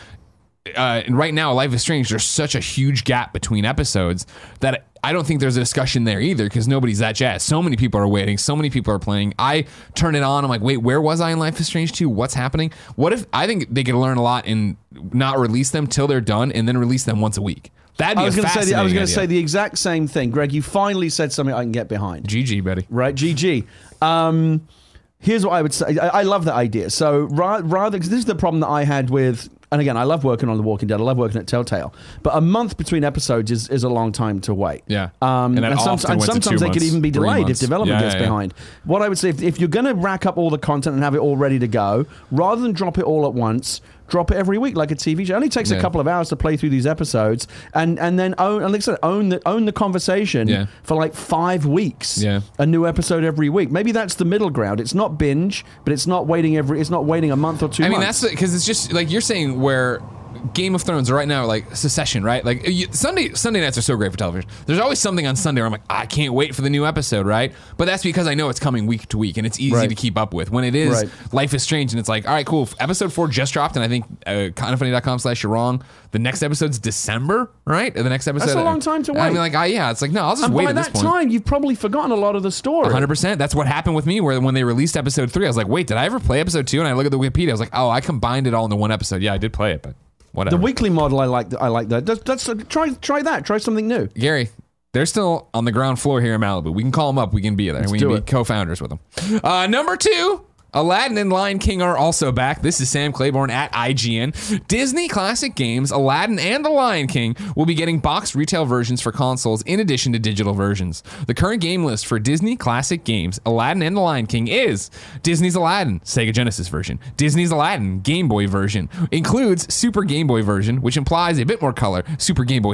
Speaker 1: Uh, and right now, Life is Strange, there's such a huge gap between episodes that I don't think there's a discussion there either, because nobody's that jazzed. So many people are waiting. So many people are playing. I turn it on. I'm like, wait, where was I in Life is Strange two? What's happening? What if I think they could learn a lot and not release them till they're done, and then release them once a week? That'd be
Speaker 2: I was
Speaker 1: a
Speaker 2: going to say the,
Speaker 1: fascinating
Speaker 2: I was going to
Speaker 1: idea.
Speaker 2: say the exact same thing, Greg. You finally said something I can get behind.
Speaker 1: G G, buddy.
Speaker 2: Right, G G. Um, here's what I would say. I, I love that idea. So ra- rather, because this is the problem that I had with, and again, I love working on The Walking Dead. I love working at Telltale. But a month between episodes is, is a long time to wait.
Speaker 1: Yeah.
Speaker 2: Um,
Speaker 1: And
Speaker 2: and
Speaker 1: that
Speaker 2: some-
Speaker 1: often
Speaker 2: and
Speaker 1: went to
Speaker 2: sometimes
Speaker 1: two
Speaker 2: they could
Speaker 1: months,
Speaker 2: even be
Speaker 1: three
Speaker 2: delayed if
Speaker 1: months.
Speaker 2: development
Speaker 1: Yeah,
Speaker 2: gets
Speaker 1: yeah, yeah.
Speaker 2: behind. What I would say, if, if you're going to rack up all the content and have it all ready to go, rather than drop it all at once, drop it every week like a T V show. It only takes
Speaker 1: Yeah.
Speaker 2: a couple of hours to play through these episodes, and and then own, and like I said, own the own the conversation
Speaker 1: Yeah.
Speaker 2: for like five weeks.
Speaker 1: Yeah.
Speaker 2: A new episode every week. Maybe that's the middle ground. It's not binge, but it's not waiting every. It's not waiting a month or two.
Speaker 1: I mean,
Speaker 2: months.
Speaker 1: that's because it's just like you're saying where Game of Thrones right now, like Succession, right? Like you, Sunday Sunday nights are so great for television. There's always something on Sunday where I'm like, I can't wait for the new episode, right? But that's because I know it's coming week to week and it's easy
Speaker 2: Right.
Speaker 1: to keep up with. When it is
Speaker 2: Right.
Speaker 1: Life is Strange and it's like, all right, cool. Episode four just dropped, and I think uh, kindoffunny.com slash you're wrong. The next episode's December, right? And the next episode,
Speaker 2: That's a long time to
Speaker 1: I
Speaker 2: wait.
Speaker 1: mean, like, ah, yeah, it's like no, I'll just
Speaker 2: and
Speaker 1: wait
Speaker 2: by
Speaker 1: at this
Speaker 2: that
Speaker 1: point.
Speaker 2: time, you've probably forgotten a lot of the story.
Speaker 1: one hundred percent. That's what happened with me where when they released episode three, I was like, wait, did I ever play episode two? And I look at the Wikipedia, I was like, oh, I combined it all into one episode. Yeah, I did play it, but whatever.
Speaker 2: The weekly model, I like. I like that. That's, that's, uh, try try that. Try something new.
Speaker 1: Gary, they're still on the ground floor here in Malibu. We can call them up. We can be there. we can
Speaker 2: do
Speaker 1: be
Speaker 2: it.
Speaker 1: co-founders with them. Uh, number two, Aladdin and Lion King are also back. This is Sam Claiborne at I G N. Disney classic games, Aladdin and The Lion King, will be getting boxed retail versions for consoles in addition to digital versions. The current game list for Disney classic games, Aladdin and The Lion King, is Disney's Aladdin, Sega Genesis version, Disney's Aladdin, Game Boy version, includes Super Game Boy version, which implies a bit more color, Super Game Boy style.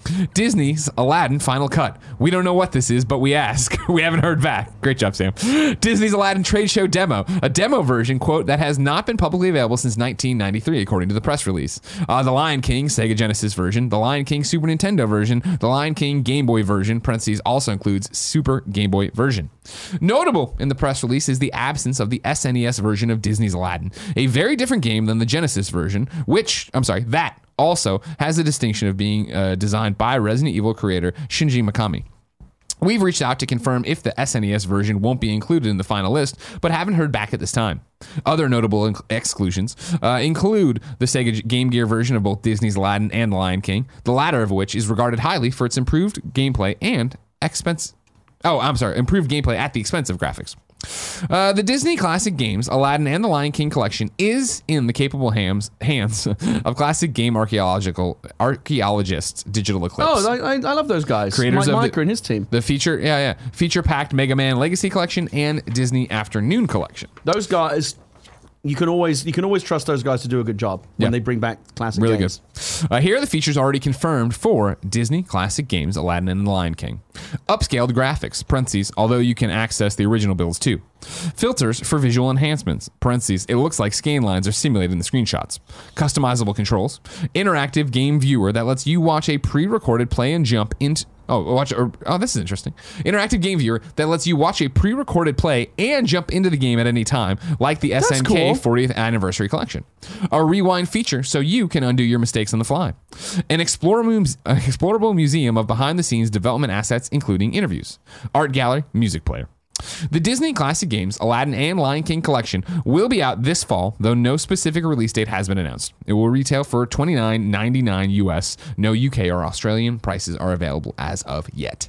Speaker 1: Disney's Aladdin Final Cut. We don't know what this is, but we ask. We haven't heard back. Great job, Sam. Disney's Aladdin trade show demo. A demo version, quote, that has not been publicly available since nineteen ninety-three, according to the press release. Uh, the Lion King Sega Genesis version, the Lion King Super Nintendo version, the Lion King Game Boy version, parentheses, also includes Super Game Boy version. Notable in the press release is the absence of the S N E S version of Disney's Aladdin, a very different game than the Genesis version, which, I'm sorry, that also has the distinction of being uh, designed by Resident Evil creator Shinji Mikami. We've reached out to confirm if the S N E S version won't be included in the final list, but haven't heard back at this time. Other notable inc- exclusions uh, include the Sega Game Gear version of both Disney's Aladdin and The Lion King, the latter of which is regarded highly for its improved gameplay and expense. Oh, I'm sorry, improved gameplay at the expense of graphics. Uh, the Disney classic games, Aladdin and the Lion King collection, is in the capable hams, hands of classic game archaeological archaeologists, Digital Eclipse.
Speaker 2: Oh, I, I, I love those guys.
Speaker 1: Creators
Speaker 2: Mike
Speaker 1: of
Speaker 2: Micah
Speaker 1: the-
Speaker 2: and his team.
Speaker 1: The feature, yeah, yeah, feature-packed Mega Man Legacy Collection and Disney Afternoon Collection.
Speaker 2: Those guys, you can always you can always trust those guys to do a good job when
Speaker 1: Yeah.
Speaker 2: they bring back classic
Speaker 1: Really
Speaker 2: games.
Speaker 1: good. Uh, here are the features already confirmed for Disney classic games, Aladdin and the Lion King. Upscaled graphics, parentheses, although you can access the original builds too. Filters for visual enhancements, parentheses, it looks like scan lines are simulated in the screenshots. Customizable controls. Interactive game viewer that lets you watch a pre-recorded play and jump into... Oh, watch. Or, oh, this is interesting. Interactive game viewer that lets you watch a pre-recorded play and jump into the game at any time, like the S N K
Speaker 2: cool.
Speaker 1: fortieth Anniversary Collection. A rewind feature so you can undo your mistakes on the fly. An explorable, uh, explorable museum of behind-the-scenes development assets, including interviews. Art gallery, music player. The Disney Classic Games, Aladdin and Lion King collection will be out this fall, though no specific release date has been announced. It will retail for twenty-nine ninety-nine U S. No U K or Australian prices are available as of yet.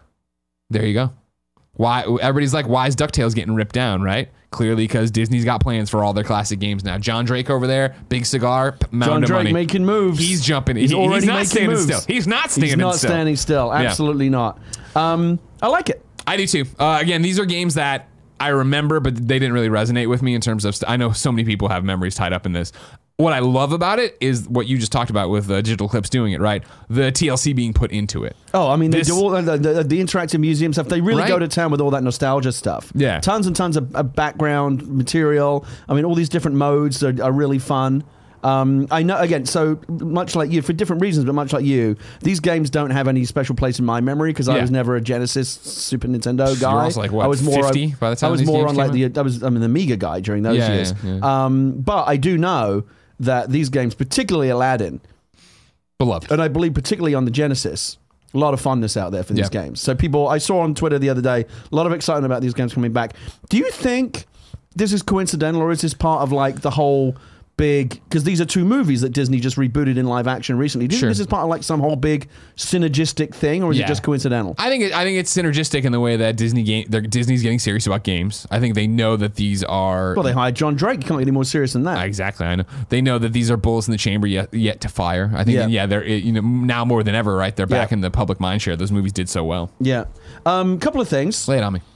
Speaker 1: There you go. Why everybody's like, why is DuckTales getting ripped down, right? Clearly because Disney's got plans for all their classic games now. John Drake over there, big cigar, p- mound
Speaker 2: John
Speaker 1: of
Speaker 2: Drake
Speaker 1: money.
Speaker 2: making moves.
Speaker 1: He's jumping.
Speaker 2: He's
Speaker 1: He-
Speaker 2: already
Speaker 1: he's not
Speaker 2: making
Speaker 1: standing
Speaker 2: moves.
Speaker 1: still. He's not standing
Speaker 2: He's not
Speaker 1: still.
Speaker 2: standing still. Absolutely not. Um, I like it.
Speaker 1: I do too. Uh, again, these are games that I remember, but they didn't really resonate with me in terms of. St- I know so many people have memories tied up in this. What I love about it is what you just talked about with uh, Digital Eclipse doing it, right? The T L C being put into it.
Speaker 2: Oh, I mean, they
Speaker 1: This-
Speaker 2: do all the, the, the interactive museum stuff. They really
Speaker 1: Right?
Speaker 2: go to town with all that nostalgia stuff.
Speaker 1: Yeah.
Speaker 2: Tons and tons of, of background material. I mean, all these different modes are, are really fun. Um, I know, again, so much like you, for different reasons, but much like you, these games don't have any special place in my memory because I
Speaker 1: Yeah.
Speaker 2: was never a Genesis, Super Nintendo guy.
Speaker 1: also like, what,
Speaker 2: I was more
Speaker 1: fifty by the time
Speaker 2: I was
Speaker 1: these
Speaker 2: more
Speaker 1: games
Speaker 2: on
Speaker 1: came
Speaker 2: like the, I was, I mean, the Amiga guy during those
Speaker 1: Yeah,
Speaker 2: years.
Speaker 1: yeah, yeah.
Speaker 2: Um, but I do know that these games, particularly Aladdin,
Speaker 1: Beloved.
Speaker 2: and I believe particularly on the Genesis, a lot of funness out there for these
Speaker 1: Yeah.
Speaker 2: games. So people, I saw on Twitter the other day, a lot of excitement about these games coming back. Do you think this is coincidental, or is this part of like the whole big, because these are two movies that Disney just rebooted in live action recently. Do you
Speaker 1: Sure.
Speaker 2: think this is part of like some whole big synergistic thing, or is
Speaker 1: Yeah.
Speaker 2: it just coincidental?
Speaker 1: I think it, I think it's synergistic in the way that Disney game they're, Disney's getting serious about games. I think they know that these are
Speaker 2: Well, they hired John Drake. You can't get any more serious than that.
Speaker 1: exactly. I know they know that these are bullets in the chamber yet yet to fire. I think
Speaker 2: Yeah.
Speaker 1: yeah, they're you know now more than ever, right? They're back
Speaker 2: Yeah.
Speaker 1: in the public mind share. Those movies did so well.
Speaker 2: Yeah. Um, couple of things.
Speaker 1: Lay it on me.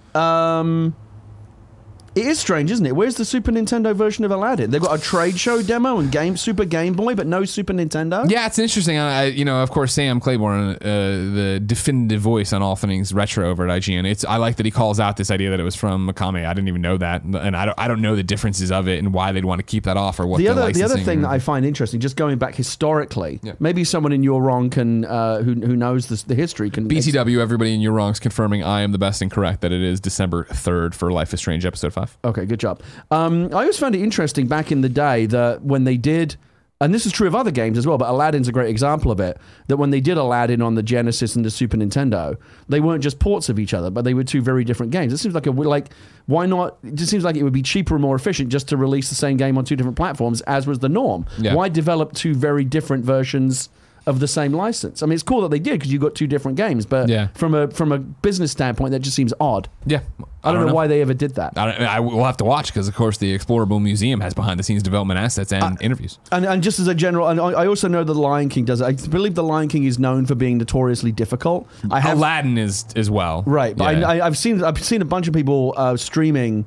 Speaker 2: Um, it is strange, isn't it? Where's the Super Nintendo version of Aladdin? They've got a trade show demo and game Super Game Boy, but no Super Nintendo.
Speaker 1: Yeah, it's interesting. I, I- you know, of course, Sam Claiborne, uh, the definitive voice on all things retro over at I G N. It's I like that he calls out this idea that it was from Mikami. I didn't even know that, and I don't I don't know the differences of it and why they'd want to keep that off or what
Speaker 2: The
Speaker 1: the,
Speaker 2: other, the other
Speaker 1: licensing
Speaker 2: thing
Speaker 1: or-
Speaker 2: that I find interesting, just going back historically,
Speaker 1: Yeah.
Speaker 2: maybe someone in your wrong can, uh, who who knows this, the history can.
Speaker 1: B T W, everybody in your wrongs confirming I am the best and correct that it is December third for Life is Strange episode five.
Speaker 2: Okay, good job. Um, I always found it interesting back in the day that when they did, and this is true of other games as well, but Aladdin's a great example of it, that when they did Aladdin on the Genesis and the Super Nintendo, they weren't just ports of each other, but they were two very different games. It seems like a, like, why not, it just seems like it would be cheaper and more efficient just to release the same game on two different platforms, as was the norm.
Speaker 1: Yeah.
Speaker 2: Why develop two very different versions of the same license? I mean, it's cool that they did because you got two different games, but
Speaker 1: Yeah.
Speaker 2: from a from a business standpoint, that just seems odd.
Speaker 1: Yeah,
Speaker 2: I don't, know, why they ever did that.
Speaker 1: I, don't, I will have to watch because, of course, the Explorable Museum has behind-the-scenes development assets and interviews.
Speaker 2: And, and just as a general, and I I also know that the Lion King does it. I believe the Lion King is known for being notoriously difficult. I have
Speaker 1: Aladdin is as well,
Speaker 2: right, but
Speaker 1: Yeah.
Speaker 2: I, I, I've seen I've seen a bunch of people uh, streaming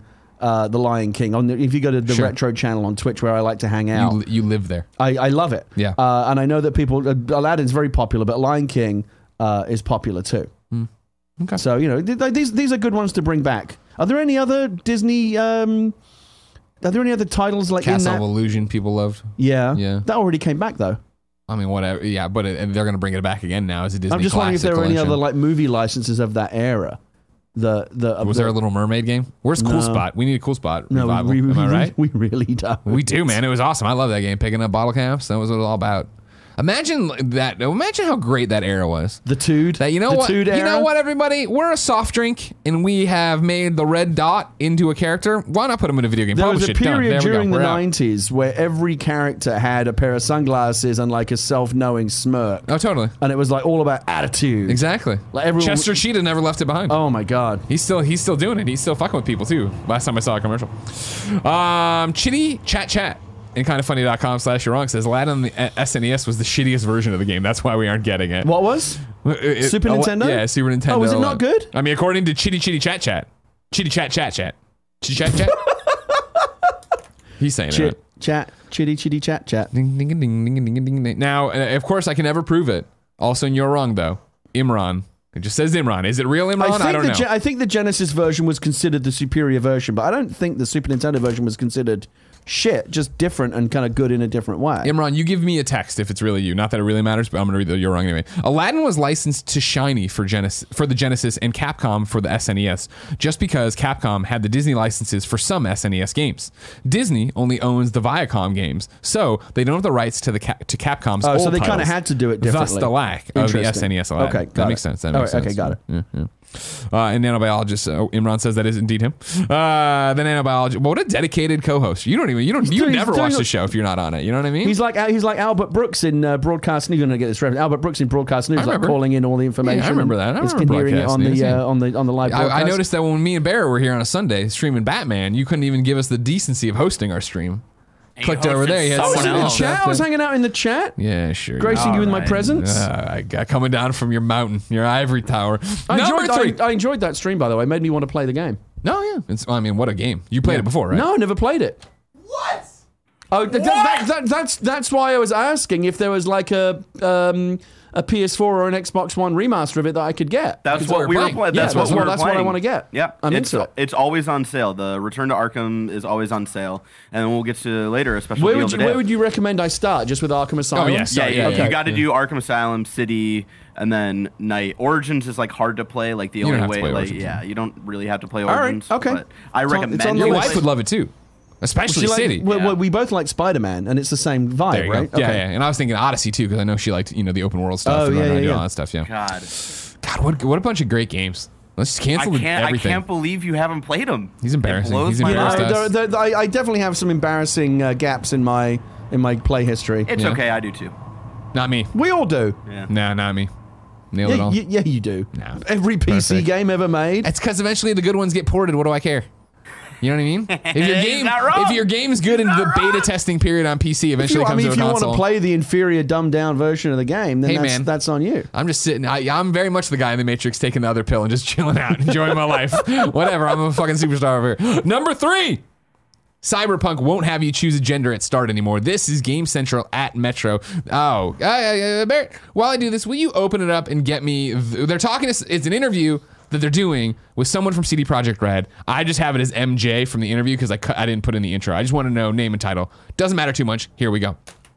Speaker 2: uh, The Lion King. On the, if you go to the
Speaker 1: Sure.
Speaker 2: retro channel on Twitch where I like to hang out,
Speaker 1: You, you live there.
Speaker 2: I, I love it.
Speaker 1: Yeah.
Speaker 2: Uh, and I know that people, uh, Aladdin's very popular, but Lion King uh, is popular too.
Speaker 1: Okay.
Speaker 2: So, you know, th- these these are good ones to bring back. Are there any other Disney, um, are there any other titles like
Speaker 1: Castle
Speaker 2: in
Speaker 1: of
Speaker 2: that?
Speaker 1: Illusion people loved.
Speaker 2: Yeah.
Speaker 1: Yeah.
Speaker 2: That already came back though.
Speaker 1: I mean, whatever. Yeah, but it, and they're going to bring it back again now as a Disney
Speaker 2: I'm just wondering if
Speaker 1: classic
Speaker 2: there were any
Speaker 1: collection.
Speaker 2: other like movie licenses of that era. The the
Speaker 1: Was
Speaker 2: the,
Speaker 1: there a Little Mermaid game? Where's Cool
Speaker 2: No.
Speaker 1: Spot? We need a Cool Spot
Speaker 2: no,
Speaker 1: revival.
Speaker 2: we,
Speaker 1: Am I right?
Speaker 2: we really don't.
Speaker 1: We do, man. It was awesome. I love that game. Picking up bottle caps. That was what it was all about. Imagine that. Imagine how great that era was.
Speaker 2: The Tood.
Speaker 1: That you know
Speaker 2: the
Speaker 1: what?
Speaker 2: Tood
Speaker 1: You
Speaker 2: era?
Speaker 1: know what, everybody? We're a soft drink, and we have made the red dot into a character. Why not put him in a video game?
Speaker 2: There
Speaker 1: Publish
Speaker 2: was a
Speaker 1: it. Done.
Speaker 2: period
Speaker 1: There we
Speaker 2: during
Speaker 1: go.
Speaker 2: the
Speaker 1: We're out.
Speaker 2: nineties where every character had a pair of sunglasses and like a self-knowing smirk,
Speaker 1: Oh, totally.
Speaker 2: and it was like all about attitude.
Speaker 1: Exactly.
Speaker 2: Like everyone-
Speaker 1: Chester Cheetah never left it behind.
Speaker 2: Oh my god.
Speaker 1: He's still he's still doing it. He's still fucking with people too. Last time I saw a commercial. Um, Chitty Chat Chat and kindoffunny.com slash you're wrong says Aladdin on the S N E S was the shittiest version of the game. That's why we aren't getting it.
Speaker 2: What was?
Speaker 1: It- it-
Speaker 2: Super
Speaker 1: Ala-
Speaker 2: Nintendo?
Speaker 1: Yeah, Super Nintendo.
Speaker 2: Oh, was it not good?
Speaker 1: I mean, according to Chitty Chitty Chat Chat. Chitty Chat Chat Chat. Chitty Chat Chat. He's saying it.
Speaker 2: Chit,
Speaker 1: right?
Speaker 2: chat, chitty, chitty, chat, chat.
Speaker 1: Ding, ding, ding, ding, ding, ding, ding. Now, uh, of course, I can never prove it. Also, you're wrong, though. Imran. It just says Imran. Is it real Imran?
Speaker 2: I
Speaker 1: I,
Speaker 2: think,
Speaker 1: don't
Speaker 2: the
Speaker 1: know.
Speaker 2: Ge- I think the Genesis version was considered the superior version, but I don't think the Super Nintendo version was considered shit, just different and kind of good in a different way.
Speaker 1: Imran, you give me a text if it's really you. Not that it really matters, but I'm going to read the you're wrong anyway. Aladdin was licensed to Shiny for Genesis, for the Genesis and Capcom for the S N E S, just because Capcom had the Disney licenses for some S N E S games. Disney only owns the Viacom games, so they don't have the rights to the Cap- to Capcom's
Speaker 2: Oh,
Speaker 1: old
Speaker 2: so they kind of
Speaker 1: titles.
Speaker 2: had to do it
Speaker 1: Thus
Speaker 2: differently.
Speaker 1: the lack of the
Speaker 2: Interesting.
Speaker 1: S N E S Aladdin.
Speaker 2: Okay, got
Speaker 1: that
Speaker 2: it.
Speaker 1: makes sense. That
Speaker 2: All
Speaker 1: makes
Speaker 2: right,
Speaker 1: sense.
Speaker 2: okay, got it.
Speaker 1: Yeah, yeah. Uh, and nanobiologist uh, Imran says that is indeed him. Uh, the nanobiologist. What a dedicated co-host. You don't even. You don't. You
Speaker 2: doing-
Speaker 1: never
Speaker 2: he's
Speaker 1: watch
Speaker 2: doing
Speaker 1: the
Speaker 2: a-
Speaker 1: show if you're not on it. You know what I mean?
Speaker 2: He's like he's like Albert Brooks in uh, broadcast news. You're gonna get this reference. Albert Brooks in broadcast news, like
Speaker 1: remember.
Speaker 2: calling in all the information.
Speaker 1: Yeah, I remember that. I
Speaker 2: He's
Speaker 1: remember
Speaker 2: hearing it
Speaker 1: broadcast
Speaker 2: on
Speaker 1: news,
Speaker 2: the
Speaker 1: yeah.
Speaker 2: uh, on the on the live
Speaker 1: I,
Speaker 2: broadcast.
Speaker 1: I noticed that when me and Barrett were here on a Sunday streaming Batman, you couldn't even give us the decency of hosting our stream.
Speaker 3: And
Speaker 1: Clicked
Speaker 3: you
Speaker 1: over
Speaker 3: hosted
Speaker 1: there. You had
Speaker 3: someone
Speaker 1: someone
Speaker 2: in the
Speaker 3: else.
Speaker 2: chat. I was hanging out in the chat,
Speaker 1: Yeah, sure.
Speaker 2: gracing you with my
Speaker 3: Alright.
Speaker 2: presence.
Speaker 1: Uh, I got coming down from your mountain, your ivory tower.
Speaker 2: I
Speaker 1: Number
Speaker 2: enjoyed,
Speaker 1: three.
Speaker 2: I, I enjoyed that stream, by the way. It made me want to play the game.
Speaker 1: no, yeah. It's, I mean, what a game. You played it before, right?
Speaker 2: No, I never played it.
Speaker 3: What?
Speaker 2: Oh, th- that, that, that's that's why I was asking if there was like a um, a P S four or an Xbox One remaster of it that I could get.
Speaker 3: That's
Speaker 1: That's
Speaker 3: what
Speaker 1: what
Speaker 3: we
Speaker 1: we're
Speaker 3: were
Speaker 1: playing.
Speaker 3: playing.
Speaker 1: Yeah,
Speaker 3: That's
Speaker 1: that's
Speaker 3: what
Speaker 1: what-
Speaker 3: we're
Speaker 2: that's what I
Speaker 3: playing.
Speaker 2: wanna get.
Speaker 3: Yeah,
Speaker 2: I'm
Speaker 3: it's,
Speaker 2: into it.
Speaker 3: It's always on sale. The Return to Arkham is always on sale, and we'll get to later a special
Speaker 2: Where
Speaker 3: deal
Speaker 2: would you
Speaker 3: today.
Speaker 2: Where would you recommend I start? Just with Arkham Asylum?
Speaker 1: Oh, yes.
Speaker 3: Yeah,
Speaker 1: Sorry,
Speaker 3: yeah,
Speaker 1: yeah,
Speaker 3: you
Speaker 1: yeah.
Speaker 3: got to do Arkham Asylum, City, and then Night. Origins is like hard to play. Like the
Speaker 1: You don't
Speaker 3: only
Speaker 1: have to
Speaker 3: way,
Speaker 1: play
Speaker 3: like
Speaker 1: Origins.
Speaker 3: yeah, you don't really have to play
Speaker 2: right,
Speaker 3: Origins.
Speaker 2: okay.
Speaker 3: But I
Speaker 2: It's on-
Speaker 3: recommend
Speaker 2: it's on
Speaker 3: it.
Speaker 2: the
Speaker 1: Your
Speaker 2: list.
Speaker 1: wife would love it too, especially
Speaker 2: She like-
Speaker 1: City.
Speaker 2: we- we-
Speaker 3: Yeah.
Speaker 2: we both like Spider-Man, and it's the same vibe,
Speaker 1: There you
Speaker 2: right?
Speaker 1: go. Yeah, yeah. And I was thinking Odyssey too because I know she liked you know the open world stuff
Speaker 2: Oh,
Speaker 1: and
Speaker 2: yeah,
Speaker 1: running around
Speaker 2: yeah,
Speaker 1: doing
Speaker 2: yeah.
Speaker 1: all that stuff. Yeah.
Speaker 3: God,
Speaker 1: God, what what a bunch of great games. Let's just
Speaker 3: I
Speaker 1: cancel
Speaker 3: can't. I
Speaker 1: everything.
Speaker 3: can't believe you haven't played them.
Speaker 1: He's embarrassing.
Speaker 3: It blows
Speaker 1: He's
Speaker 3: my
Speaker 1: embarrassed
Speaker 3: mind.
Speaker 1: us.
Speaker 2: There- there- I, I definitely have some embarrassing uh, gaps in my in my play history.
Speaker 3: It's
Speaker 1: Yeah.
Speaker 3: okay. I do too.
Speaker 1: Not me.
Speaker 2: We all do.
Speaker 3: Yeah.
Speaker 1: Nah, not me. Nailed it
Speaker 2: Yeah,
Speaker 1: all.
Speaker 2: y- yeah, you do.
Speaker 1: No.
Speaker 2: Every P C
Speaker 1: Perfect.
Speaker 2: game ever made.
Speaker 1: It's because eventually the good ones get ported. What do I care? You know what I mean? If your
Speaker 3: He's
Speaker 1: game,
Speaker 3: not wrong.
Speaker 1: if your game's good in the
Speaker 3: not
Speaker 1: beta
Speaker 3: wrong.
Speaker 1: testing period on P C,
Speaker 2: If
Speaker 1: eventually
Speaker 2: you, I
Speaker 1: comes
Speaker 2: mean,
Speaker 1: to
Speaker 2: if
Speaker 1: a
Speaker 2: you want
Speaker 1: console.
Speaker 2: to play the inferior, dumbed down version of the game, then
Speaker 1: Hey,
Speaker 2: that's,
Speaker 1: man.
Speaker 2: that's on you.
Speaker 1: I'm just sitting. I, I'm very much the guy in the Matrix taking the other pill and just chilling out, enjoying my life. Whatever. I'm a fucking superstar over here. Number three. Cyberpunk won't have you choose a gender at start anymore. This is Game Central at Metro. Oh, uh, uh, Barrett, while I do this, will you open it up and get me? Th- they're talking. To, it's an interview that they're doing with someone from C D Projekt Red. I just have it as M J from the interview because I cut, I didn't put in the intro. I just want to know name and title. Doesn't matter too much. Here we go.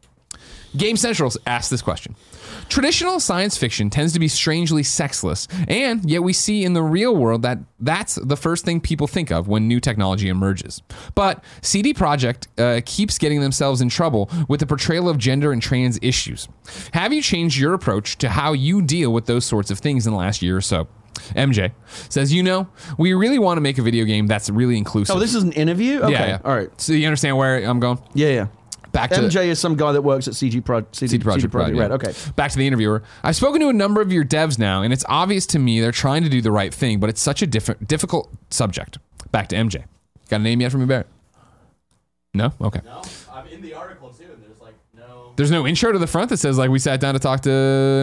Speaker 1: Game Central asked this question. Traditional science fiction tends to be strangely sexless, and yet we see in the real world that that's the first thing people think of when new technology emerges. But C D Projekt uh, keeps getting themselves in trouble with the portrayal of gender and trans issues. Have you changed your approach to how you deal with those sorts of things in the last year or so? M J says, you know, we really want to make a video game that's really inclusive.
Speaker 2: Oh, this is an interview? Okay.
Speaker 1: yeah, yeah.
Speaker 2: All right.
Speaker 1: So you understand where I'm going?
Speaker 2: Yeah, yeah.
Speaker 1: Back to
Speaker 2: M J is some guy that works at C G Pro, C D,
Speaker 1: C D Projekt
Speaker 2: C D Projekt
Speaker 1: Red.
Speaker 2: Red.
Speaker 1: yeah.
Speaker 2: Okay.
Speaker 1: Back to the interviewer. I've spoken to a number of your devs now, and it's obvious to me they're trying to do the right thing, but it's such a different, difficult subject. Back to M J. Got a name yet from me, Barrett? No? Okay.
Speaker 4: No, I'm in the article too, and there's like no.
Speaker 1: There's no intro to the front that says, like, we sat down to talk to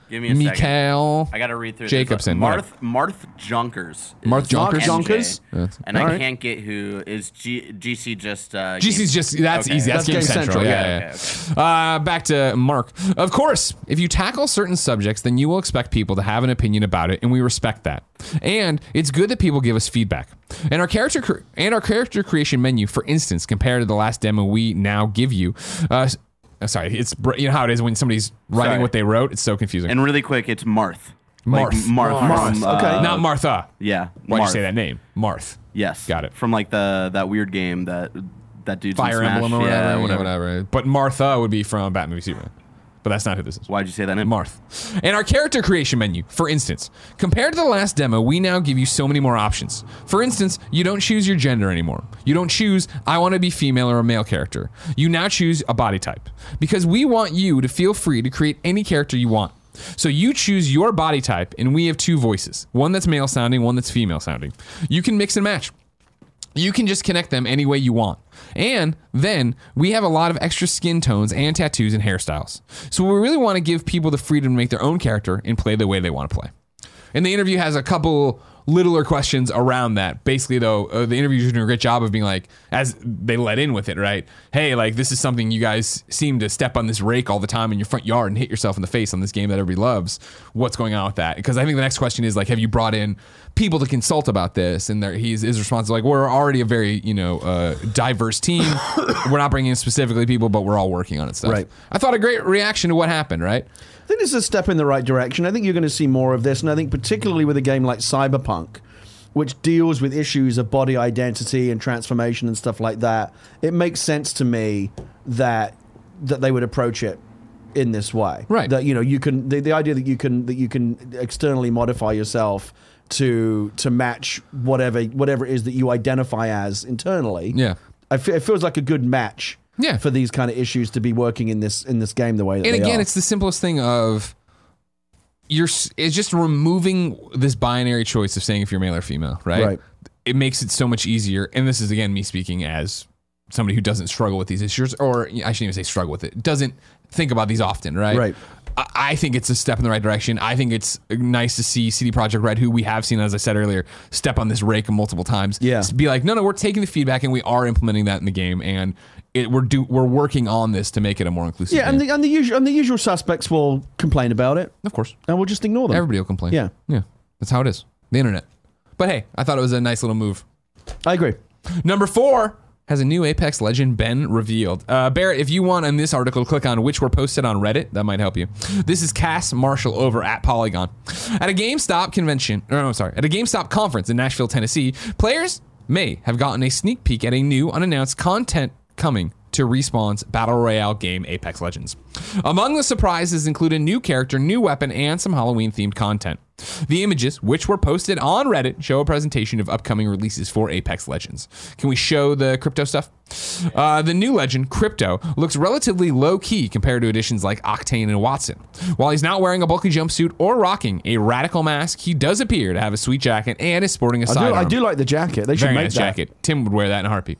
Speaker 3: Give me a second.
Speaker 1: Mikael.
Speaker 3: I got to read through
Speaker 1: Jacobson.
Speaker 3: This. Marth Marth Junkers. is
Speaker 1: Marth Junkers?
Speaker 3: M J,
Speaker 2: Junkers?
Speaker 1: That's-
Speaker 3: And I
Speaker 2: All right.
Speaker 3: can't get who is G, GC just. Uh,
Speaker 1: G C's
Speaker 3: game-
Speaker 1: just, that's
Speaker 3: Okay.
Speaker 1: easy. That's,
Speaker 2: That's
Speaker 1: Game,
Speaker 2: Game
Speaker 1: Central.
Speaker 2: Central,
Speaker 1: Yeah,
Speaker 3: yeah.
Speaker 1: yeah.
Speaker 3: Okay,
Speaker 1: Uh, back to Mark. Of course, if you tackle certain subjects, then you will expect people to have an opinion about it, and we respect that. And it's good that people give us feedback. And our character cre- and our character creation menu, for instance, compared to the last demo we now give you. Uh, uh, sorry, it's br- you know how it is when somebody's writing
Speaker 3: Sorry.
Speaker 1: what they wrote. It's so confusing.
Speaker 3: And really quick, it's Marth.
Speaker 1: Marth.
Speaker 3: Like Marth.
Speaker 2: Marth,
Speaker 3: From,
Speaker 2: okay.
Speaker 3: uh,
Speaker 1: Not Martha.
Speaker 3: Yeah.
Speaker 1: Why'd you
Speaker 3: Marth.
Speaker 1: say that name? Marth.
Speaker 3: Yes.
Speaker 1: Got it.
Speaker 3: From like the that weird game that that dude's in
Speaker 1: Fire
Speaker 3: Smash.
Speaker 1: Emblem or
Speaker 3: yeah,
Speaker 1: whatever,
Speaker 3: whatever.
Speaker 1: whatever. But Martha would be from Batman v Superman. But that's not who this is.
Speaker 3: Why'd you say that name?
Speaker 1: Marth. And our character creation menu, for instance, compared to the last demo, we now give you so many more options. For instance, you don't choose your gender anymore. You don't choose, I want to be female or a male character. You now choose a body type. Because we want you to feel free to create any character you want. So you choose your body type, and we have two voices. One that's male sounding, one that's female sounding. You can mix and match. You can just connect them any way you want. And then we have a lot of extra skin tones and tattoos and hairstyles. So we really want to give people the freedom to make their own character and play the way they want to play. And the interview has a couple littler questions around that. Basically, though, uh, the interviewer's doing a great job of being like, as they let in with it, right? Hey, like, this is something you guys seem to step on this rake all the time in your front yard and hit yourself in the face on this game that everybody loves. What's going on with that? Because I think the next question is, like, have you brought in people to consult about this? And he's, his response is like, we're already a very, you know, uh, diverse team. We're not bringing in specifically people, but we're all working on it stuff.
Speaker 2: Right.
Speaker 1: I thought a great reaction to what happened, right?
Speaker 2: I think this is a step in the right direction. I think you're going to see more of this, and I think particularly with a game like Cyberpunk, which deals with issues of body identity and transformation and stuff like that, it makes sense to me that that they would approach it in this way.
Speaker 1: Right.
Speaker 2: That, you know, you can the, the idea that you can that you can externally modify yourself to to match whatever whatever it is that you identify as internally.
Speaker 1: Yeah.
Speaker 2: I fe- it feels like a good match.
Speaker 1: Yeah.
Speaker 2: For these kind of issues to be working in this in this game the way that
Speaker 1: And
Speaker 2: they
Speaker 1: again,
Speaker 2: are.
Speaker 1: it's the simplest thing of you're. s- It's just removing this binary choice of saying if you're male or female, right?
Speaker 2: Right.
Speaker 1: It makes it so much easier. And this is again me speaking as somebody who doesn't struggle with these issues, or I shouldn't even say struggle with it. Doesn't think about these often, right?
Speaker 2: Right.
Speaker 1: I- I think it's a step in the right direction. I think it's nice to see C D Projekt Red, who we have seen, as I said earlier, step on this rake multiple times.
Speaker 2: Yeah.
Speaker 1: Be like, no, no, we're taking the feedback and we are implementing that in the game, and it, we're do we're working on this to make it a more inclusive.
Speaker 2: Yeah, and
Speaker 1: game.
Speaker 2: the, and the usual and the usual suspects will complain about it,
Speaker 1: Of course.
Speaker 2: and we'll just ignore them.
Speaker 1: Everybody will complain.
Speaker 2: Yeah.
Speaker 1: Yeah. That's how it is. The internet. But hey, I thought it was a nice little move.
Speaker 2: I agree.
Speaker 1: Number four has a new Apex Legend been revealed. Uh, Barrett, if you want in this article, click on which were posted on Reddit. That might help you. This is Cass Marshall over at Polygon. At a GameStop convention, or no, sorry, at a GameStop conference in Nashville, Tennessee, players may have gotten a sneak peek at a new unannounced content coming to Respawn's Battle Royale game Apex Legends. Among the surprises include a new character, new weapon, and some Halloween-themed content. The images, which were posted on Reddit, show a presentation of upcoming releases for Apex Legends. Can we show the crypto stuff? Uh, the new legend, Crypto, looks relatively low-key compared to editions like Octane and Watson. While he's not wearing a bulky jumpsuit or rocking a radical mask, he does appear to have a sweet jacket and is sporting a
Speaker 2: I do,
Speaker 1: sidearm.
Speaker 2: I do like the jacket. They should
Speaker 1: Very
Speaker 2: make
Speaker 1: nice
Speaker 2: that.
Speaker 1: jacket. Tim would wear that in a heartbeat.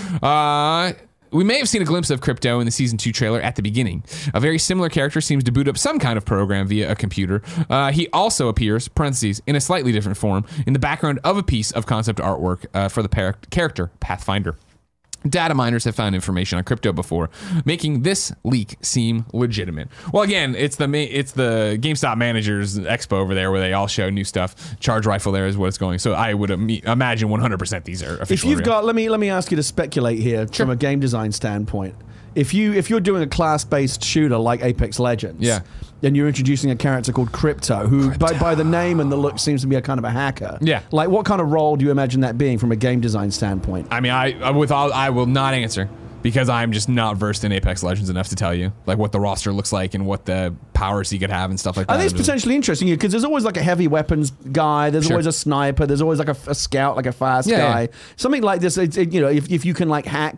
Speaker 1: Uh, we may have seen a glimpse of Crypto in the Season two trailer at the beginning. A very similar character seems to boot up some kind of program via a computer. Uh, he also appears, parentheses, in a slightly different form, in the background of a piece of concept artwork uh, for the par- character Pathfinder. Data miners have found information on Crypto before, making this leak seem legitimate. Well, again, it's the ma- it's the GameStop managers expo over there where they all show new stuff. Charge rifle there is what it's going. So I would im- imagine one hundred percent these are official.
Speaker 2: If you've
Speaker 1: real.
Speaker 2: got, let me let me ask you to speculate here from a game design standpoint. If you if you're doing a class-based shooter like Apex Legends,
Speaker 1: Yeah.
Speaker 2: then you're introducing a character called Crypto, who by, by the name and the look seems to be a kind of a hacker.
Speaker 1: Yeah.
Speaker 2: Like, what kind of role do you imagine that being from a game design standpoint?
Speaker 1: I mean, I I- with all I will not answer because I'm just not versed in Apex Legends enough to tell you like what the roster looks like and what the powers he could have and stuff like that.
Speaker 2: I think it's
Speaker 1: I'm just-
Speaker 2: potentially interesting because there's always like a heavy weapons guy. There's
Speaker 1: Sure.
Speaker 2: always a sniper. There's always like a, a scout, like a fast
Speaker 1: Yeah,
Speaker 2: guy.
Speaker 1: yeah.
Speaker 2: Something like this. It, it, you know, if, if you can like hack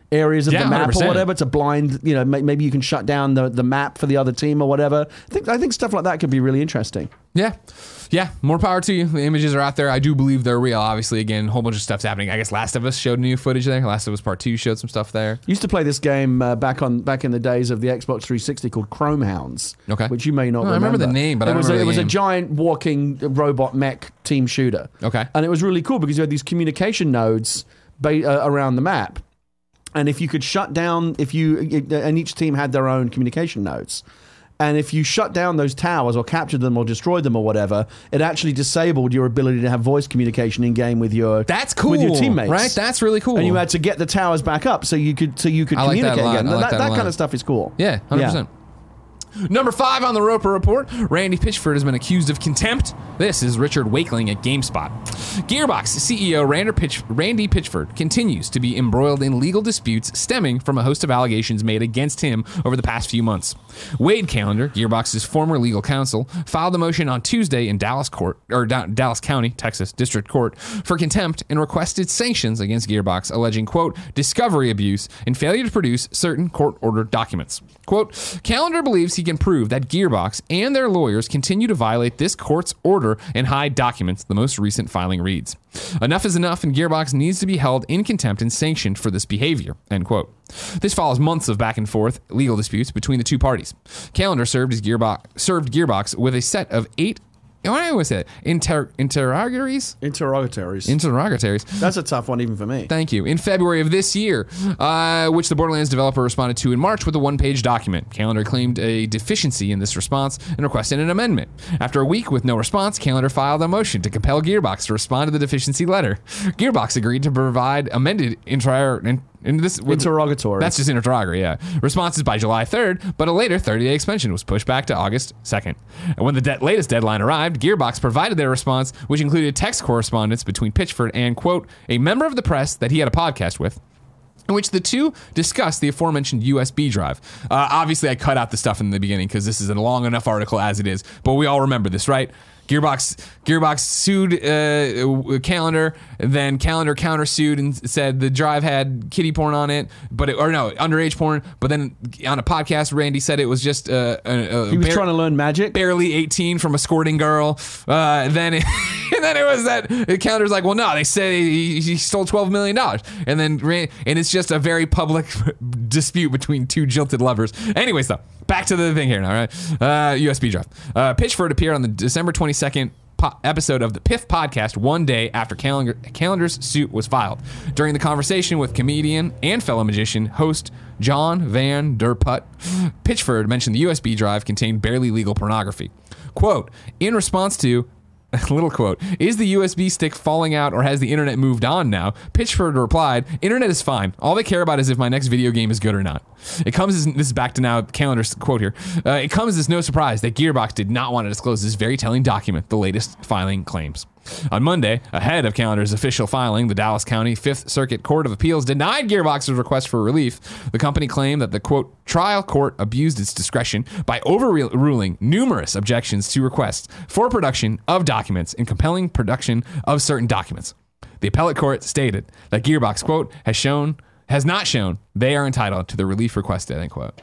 Speaker 2: areas of
Speaker 1: Yeah,
Speaker 2: the map
Speaker 1: one hundred percent.
Speaker 2: or whatever to blind, you know, may- maybe you can shut down the, the map for the other team or whatever. I think I think stuff like that could be really interesting.
Speaker 1: Yeah. Yeah, more power to you. The images are out there. I do believe they're real. Obviously, again, a whole bunch of stuff's happening. I guess Last of Us showed new footage there. Last of Us Part two showed some stuff there.
Speaker 2: Used to play this game uh, back on back in the days of the Xbox three sixty called Chrome Hounds,
Speaker 1: Okay.
Speaker 2: which you may not
Speaker 1: Oh, I
Speaker 2: remember.
Speaker 1: remember the name, but I
Speaker 2: it
Speaker 1: don't
Speaker 2: was a,
Speaker 1: remember
Speaker 2: it
Speaker 1: the
Speaker 2: was a
Speaker 1: game.
Speaker 2: giant walking robot mech team shooter.
Speaker 1: Okay.
Speaker 2: And it was really cool because you had these communication nodes ba- uh, around the map. And if you could shut down, if you, and each team had their own communication nodes. And if you shut down those towers or captured them or destroyed them or whatever, it actually disabled your ability to have voice communication in game with your
Speaker 1: That's cool.
Speaker 2: with your teammates,
Speaker 1: Right? That's really cool.
Speaker 2: And you had to get the towers back up so you could so you could
Speaker 1: I like that a
Speaker 2: communicate
Speaker 1: lot.
Speaker 2: again.
Speaker 1: I like
Speaker 2: that
Speaker 1: that a
Speaker 2: that
Speaker 1: lot.
Speaker 2: kind of stuff is cool.
Speaker 1: Yeah, one hundred percent. Number five on the Roper Report, Randy Pitchford has been accused of contempt. This is Richard Wakeling at GameSpot. Gearbox C E O Randy, Pitch, Randy Pitchford continues to be embroiled in legal disputes stemming from a host of allegations made against him over the past few months. Wade Callender, Gearbox's former legal counsel, filed a motion on Tuesday in Dallas Court or Da- Dallas County, Texas District Court for contempt and requested sanctions against Gearbox, alleging, quote, discovery abuse and failure to produce certain court-ordered documents. Quote, Callender believes he can prove that Gearbox and their lawyers continue to violate this court's order and hide documents, the most recent filing reads. Enough is enough, and Gearbox needs to be held in contempt and sanctioned for this behavior, end quote. This follows months of back and forth legal disputes between the two parties. Callender served his Gearbox served Gearbox with a set of eight, what do I always say, Inter, interrogatories?
Speaker 2: Interrogatories.
Speaker 1: Interrogatories.
Speaker 2: That's a tough one even for me.
Speaker 1: Thank you. In February of this year, uh, which the Borderlands developer responded to in March with a one-page document. Callender claimed a deficiency in this response and requested an amendment. After a week with no response, Callender filed a motion to compel Gearbox to respond to the deficiency letter. Gearbox agreed to provide amended inter- in, in this
Speaker 2: Interrogatories.
Speaker 1: That's just interrogatory, yeah. Responses by July third, but a later thirty-day extension was pushed back to August second. And when the de- latest deadline arrived, Gearbox provided their response, which included text correspondence between Pitchford and, quote, a member of the press that he had a podcast with, in which the two discussed the aforementioned U S B drive. Uh, obviously, I cut out the stuff in the beginning because this is a long enough article as it is, but we all remember this, right? Gearbox Gearbox sued uh, Callender, then Callender countersued and said the drive had kiddie porn on it, but it, or no, underage porn. But then on a podcast, Randy said it was just uh, a, a
Speaker 2: He was
Speaker 1: bar-
Speaker 2: trying to learn magic.
Speaker 1: barely eighteen from a squirting girl. Uh, then it, and then it was that the Callender's like, well, no, they say he, he stole twelve million dollars, and then Ran- and it's just a very public dispute between two jilted lovers. Anyways, though. Back to the thing here now, right? Uh, U S B drive. Uh, Pitchford appeared on the December twenty-second po- episode of the P I F podcast one day after Callender, Callender's suit was filed. During the conversation with comedian and fellow magician host John Van Der Put, Pitchford mentioned the U S B drive contained barely legal pornography. Quote, in response to a little quote, is the U S B stick falling out or has the internet moved on now? Pitchford replied, internet is fine. All they care about is if my next video game is good or not. It comes as, this is back to now Callender's quote here. Uh, it comes as no surprise that Gearbox did not want to disclose this very telling document, the latest filing claims. On Monday, ahead of Callender's official filing, the Dallas County Fifth Circuit Court of Appeals denied Gearbox's request for relief. The company claimed that the, quote, trial court abused its discretion by overruling numerous objections to requests for production of documents and compelling production of certain documents. The appellate court stated that Gearbox, quote, has shown, has not shown they are entitled to the relief requested, end quote.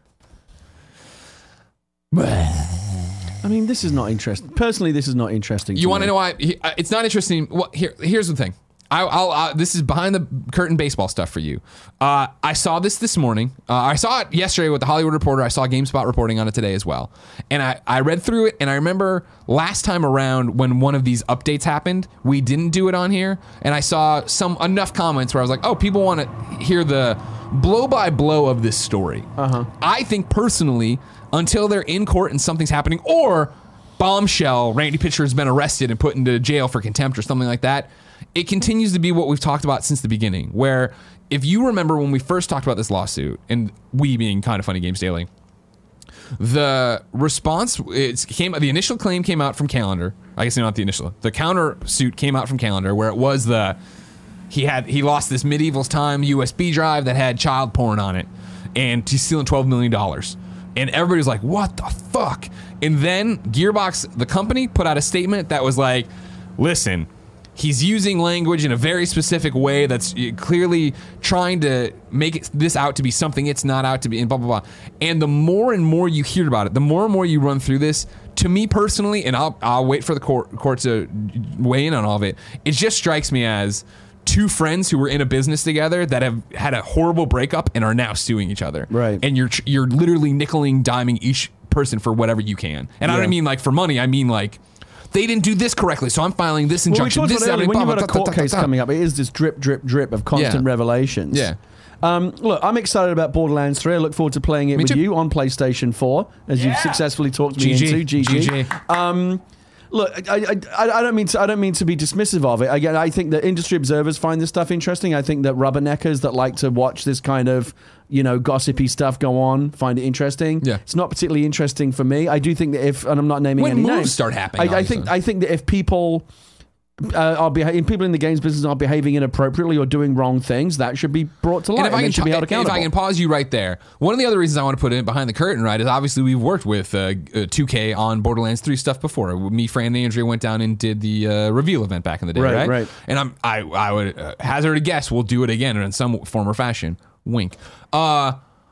Speaker 2: I mean, this is not interesting. Personally, this is not interesting.
Speaker 1: You want
Speaker 2: me.
Speaker 1: to know why? he- uh, It's not interesting. Well, here, here's the thing. I, I'll, uh, this is behind the curtain baseball stuff for you. Uh, I saw this this morning. Uh, I saw it yesterday with the Hollywood Reporter. I saw GameSpot reporting on it today as well. And I, I read through it, and I remember last time around when one of these updates happened, we didn't do it on here. And I saw some enough comments where I was like, oh, people want to hear the blow by blow of this story. Uh-huh. I think personally, until they're in court and something's happening, or bombshell, Randy Pitchford has been arrested and put into jail for contempt or something like that, it continues to be what we've talked about since the beginning, where if you remember when we first talked about this lawsuit, and we being Kind of Funny Games Daily, the response, it came, the initial claim came out from Callender. I guess not the initial. The counter suit came out from Callender, where it was the, he had, he lost this medieval time U S B drive that had child porn on it, and he's stealing twelve million dollars. And everybody was like, what the fuck? And then Gearbox, the company, put out a statement that was like, listen, He's using language in a very specific way that's clearly trying to make it, this out to be something it's not out to be, and blah, blah, blah. And the more and more you hear about it, the more and more you run through this, to me personally, and I'll, I'll wait for the court, court to weigh in on all of it, it just strikes me as two friends who were in a business together that have had a horrible breakup and are now suing each other.
Speaker 2: Right.
Speaker 1: And you're you're literally nickeling, diming each person for whatever you can. And
Speaker 2: Yeah.
Speaker 1: I don't mean like for money, I mean like, they didn't do this correctly, so I'm filing this injunction.
Speaker 2: Well, we
Speaker 1: this,
Speaker 2: talked about
Speaker 1: that,
Speaker 2: earlier, when
Speaker 1: blah,
Speaker 2: you've
Speaker 1: blah,
Speaker 2: got a
Speaker 1: blah,
Speaker 2: court
Speaker 1: blah,
Speaker 2: case
Speaker 1: blah, blah.
Speaker 2: coming up, it is this drip, drip, drip of constant
Speaker 1: Yeah.
Speaker 2: revelations.
Speaker 1: Yeah.
Speaker 2: Um, look, I'm excited about Borderlands three. I look forward to playing it
Speaker 1: Me
Speaker 2: with
Speaker 1: too.
Speaker 2: you on PlayStation four, as you've successfully talked me
Speaker 1: G G.
Speaker 2: into. G G.
Speaker 1: G G.
Speaker 2: Um, look, I, I, I don't mean to. I don't mean to be dismissive of it. Again, I think that industry observers find this stuff interesting. I think that rubberneckers that like to watch this kind of, you know, gossipy stuff go on find it interesting.
Speaker 1: Yeah.
Speaker 2: It's not particularly interesting for me. I do think that if, and I'm not naming
Speaker 1: When
Speaker 2: any
Speaker 1: moves
Speaker 2: names,
Speaker 1: start happening,
Speaker 2: I, I think.
Speaker 1: obviously.
Speaker 2: I think that if people. Uh, are beha- people in the games business are behaving inappropriately or doing wrong things, that should be brought to light.
Speaker 1: And if I,
Speaker 2: and
Speaker 1: can
Speaker 2: they should be held
Speaker 1: pa- if
Speaker 2: accountable.
Speaker 1: I can pause you right there, one of the other reasons I want to put it behind the curtain, right, is obviously we've worked with uh, uh, two K on Borderlands three stuff before. Me, Fran, and Andrea went down and did the uh, reveal event back in the day,
Speaker 2: Right,
Speaker 1: right?
Speaker 2: right.
Speaker 1: And I'm, I, I would uh, hazard a guess we'll do it again in some form or fashion. Wink. Uh,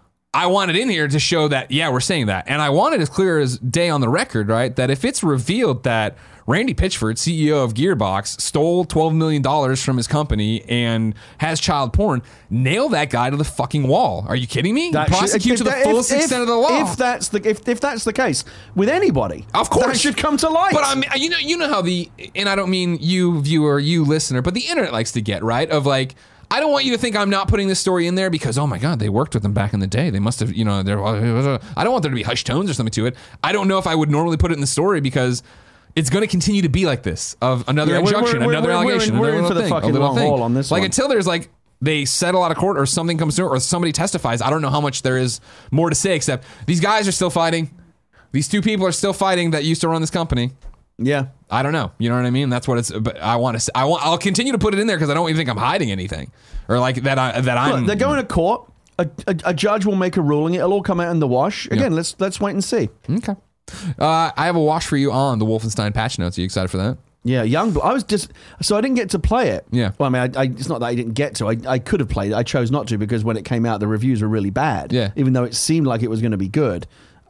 Speaker 1: I wanted in here to show that, yeah, we're saying that. And I wanted as clear as day on the record, right, that if it's revealed that Randy Pitchford, C E O of Gearbox, stole twelve million dollars from his company and has child porn, nail that guy to the fucking wall. Are you kidding me?
Speaker 2: That should-
Speaker 1: Prosecute
Speaker 2: if
Speaker 1: to the
Speaker 2: that-
Speaker 1: fullest
Speaker 2: if-
Speaker 1: extent of the law.
Speaker 2: If that's the if, if that's the case with anybody,
Speaker 1: Of course,
Speaker 2: that should come to light.
Speaker 1: But I mean, you know, you know how the, and I don't mean you viewer, you listener, but the internet likes to get right of like, I don't want you to think I'm not putting this story in there because, oh my God, they worked with them back in the day. They must have, you know, they're, I don't want there to be hushed tones or something to it. I don't know if I would normally put it in the story because it's going to continue to be like this of another
Speaker 2: Yeah, we're-
Speaker 1: injunction,
Speaker 2: we're-
Speaker 1: another
Speaker 2: we're- we're
Speaker 1: allegation,
Speaker 2: in- we're
Speaker 1: another
Speaker 2: in
Speaker 1: little
Speaker 2: for the
Speaker 1: thing, a
Speaker 2: fucking
Speaker 1: little
Speaker 2: long
Speaker 1: thing.
Speaker 2: haul on this
Speaker 1: like
Speaker 2: one.
Speaker 1: until there's like, they settle out of court or something comes through or somebody testifies, I don't know how much there is more to say except these guys are still fighting. These two people are still fighting that used to run this company.
Speaker 2: yeah,
Speaker 1: I don't know. You know what I mean? That's what it's. But I want to. I want. I'll continue to put it in there because I don't even think I'm hiding anything, or like that. I that I'm.
Speaker 2: look, they're going to court. A, a, a judge will make a ruling. It'll all come out in the wash. Again,
Speaker 1: Yeah.
Speaker 2: let's let's wait and see.
Speaker 1: Okay. Uh, I have a wash for you on the Wolfenstein patch notes. Are you excited for that?
Speaker 2: Yeah, young. I was just so I didn't get to play it.
Speaker 1: Yeah.
Speaker 2: Well, I mean, I, I, it's not that I didn't get to. I, I could have played it. I chose not to because when it came out, the reviews were really bad.
Speaker 1: Yeah.
Speaker 2: Even though it seemed like it was going to be good.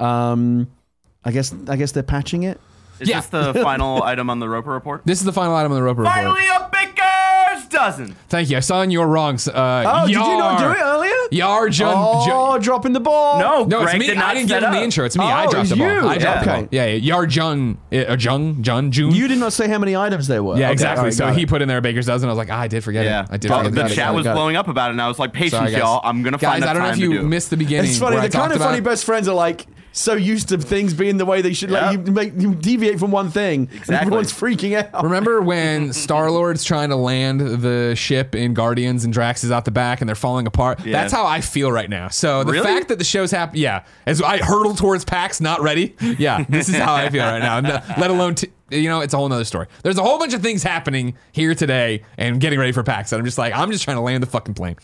Speaker 2: Um, I guess I guess they're patching it.
Speaker 3: Is
Speaker 1: Yeah.
Speaker 3: this the final item on the Roper report?
Speaker 1: This is the final item on the Roper report.
Speaker 3: Finally, a baker's dozen.
Speaker 1: Thank you. I saw in your wrongs. Uh,
Speaker 2: Oh, did you not do it earlier?
Speaker 1: Yar Jun.
Speaker 2: Oh, dropping the ball.
Speaker 3: No,
Speaker 1: No, it's
Speaker 3: Greg
Speaker 1: me.
Speaker 3: did not
Speaker 1: I didn't
Speaker 3: set
Speaker 1: give him the
Speaker 3: up.
Speaker 1: intro. It's me.
Speaker 2: Oh,
Speaker 1: I dropped
Speaker 2: it's
Speaker 1: the ball.
Speaker 2: you.
Speaker 1: I dropped
Speaker 2: Okay.
Speaker 1: the ball. Yeah, yeah. Yar Jun. Uh, Jung. Jun. June.
Speaker 2: You did not say how many items there were.
Speaker 1: Yeah,
Speaker 2: Okay,
Speaker 1: exactly.
Speaker 2: all right,
Speaker 1: So
Speaker 2: got
Speaker 1: he
Speaker 2: it.
Speaker 1: put in there a baker's dozen. I was like, ah, I did forget
Speaker 3: Yeah,
Speaker 1: it. I did
Speaker 3: But
Speaker 1: forget
Speaker 3: the
Speaker 2: got it,
Speaker 3: chat
Speaker 2: got it,
Speaker 3: was
Speaker 2: got it.
Speaker 3: blowing up about it, and I was like,
Speaker 1: Sorry,
Speaker 3: patience,
Speaker 1: guys.
Speaker 3: y'all. I'm gonna
Speaker 1: Guys,
Speaker 3: find that
Speaker 1: I don't know
Speaker 3: time
Speaker 1: if
Speaker 3: to
Speaker 1: you
Speaker 3: do.
Speaker 1: missed the beginning.
Speaker 2: It's funny.
Speaker 1: where I
Speaker 2: The kind
Speaker 1: talked
Speaker 2: of funny
Speaker 1: about-
Speaker 2: best friends are like so used to things being the way they should. Like
Speaker 3: Yep.
Speaker 2: you make you deviate from one thing, and
Speaker 3: Exactly.
Speaker 2: everyone's freaking out.
Speaker 1: Remember when Star Lord's trying to land the ship in Guardians and Drax is out the back and they're falling apart?
Speaker 3: Yeah.
Speaker 1: That's how I feel right now. So the
Speaker 3: Really?
Speaker 1: fact that the show's happening, yeah, as I hurtle towards PAX, not ready. Yeah, this is how I feel right now. No- Let alone, t- you know, it's a whole nother story. There's a whole bunch of things happening here today and getting ready for PAX. And I'm just like, I'm just trying to land the fucking plane.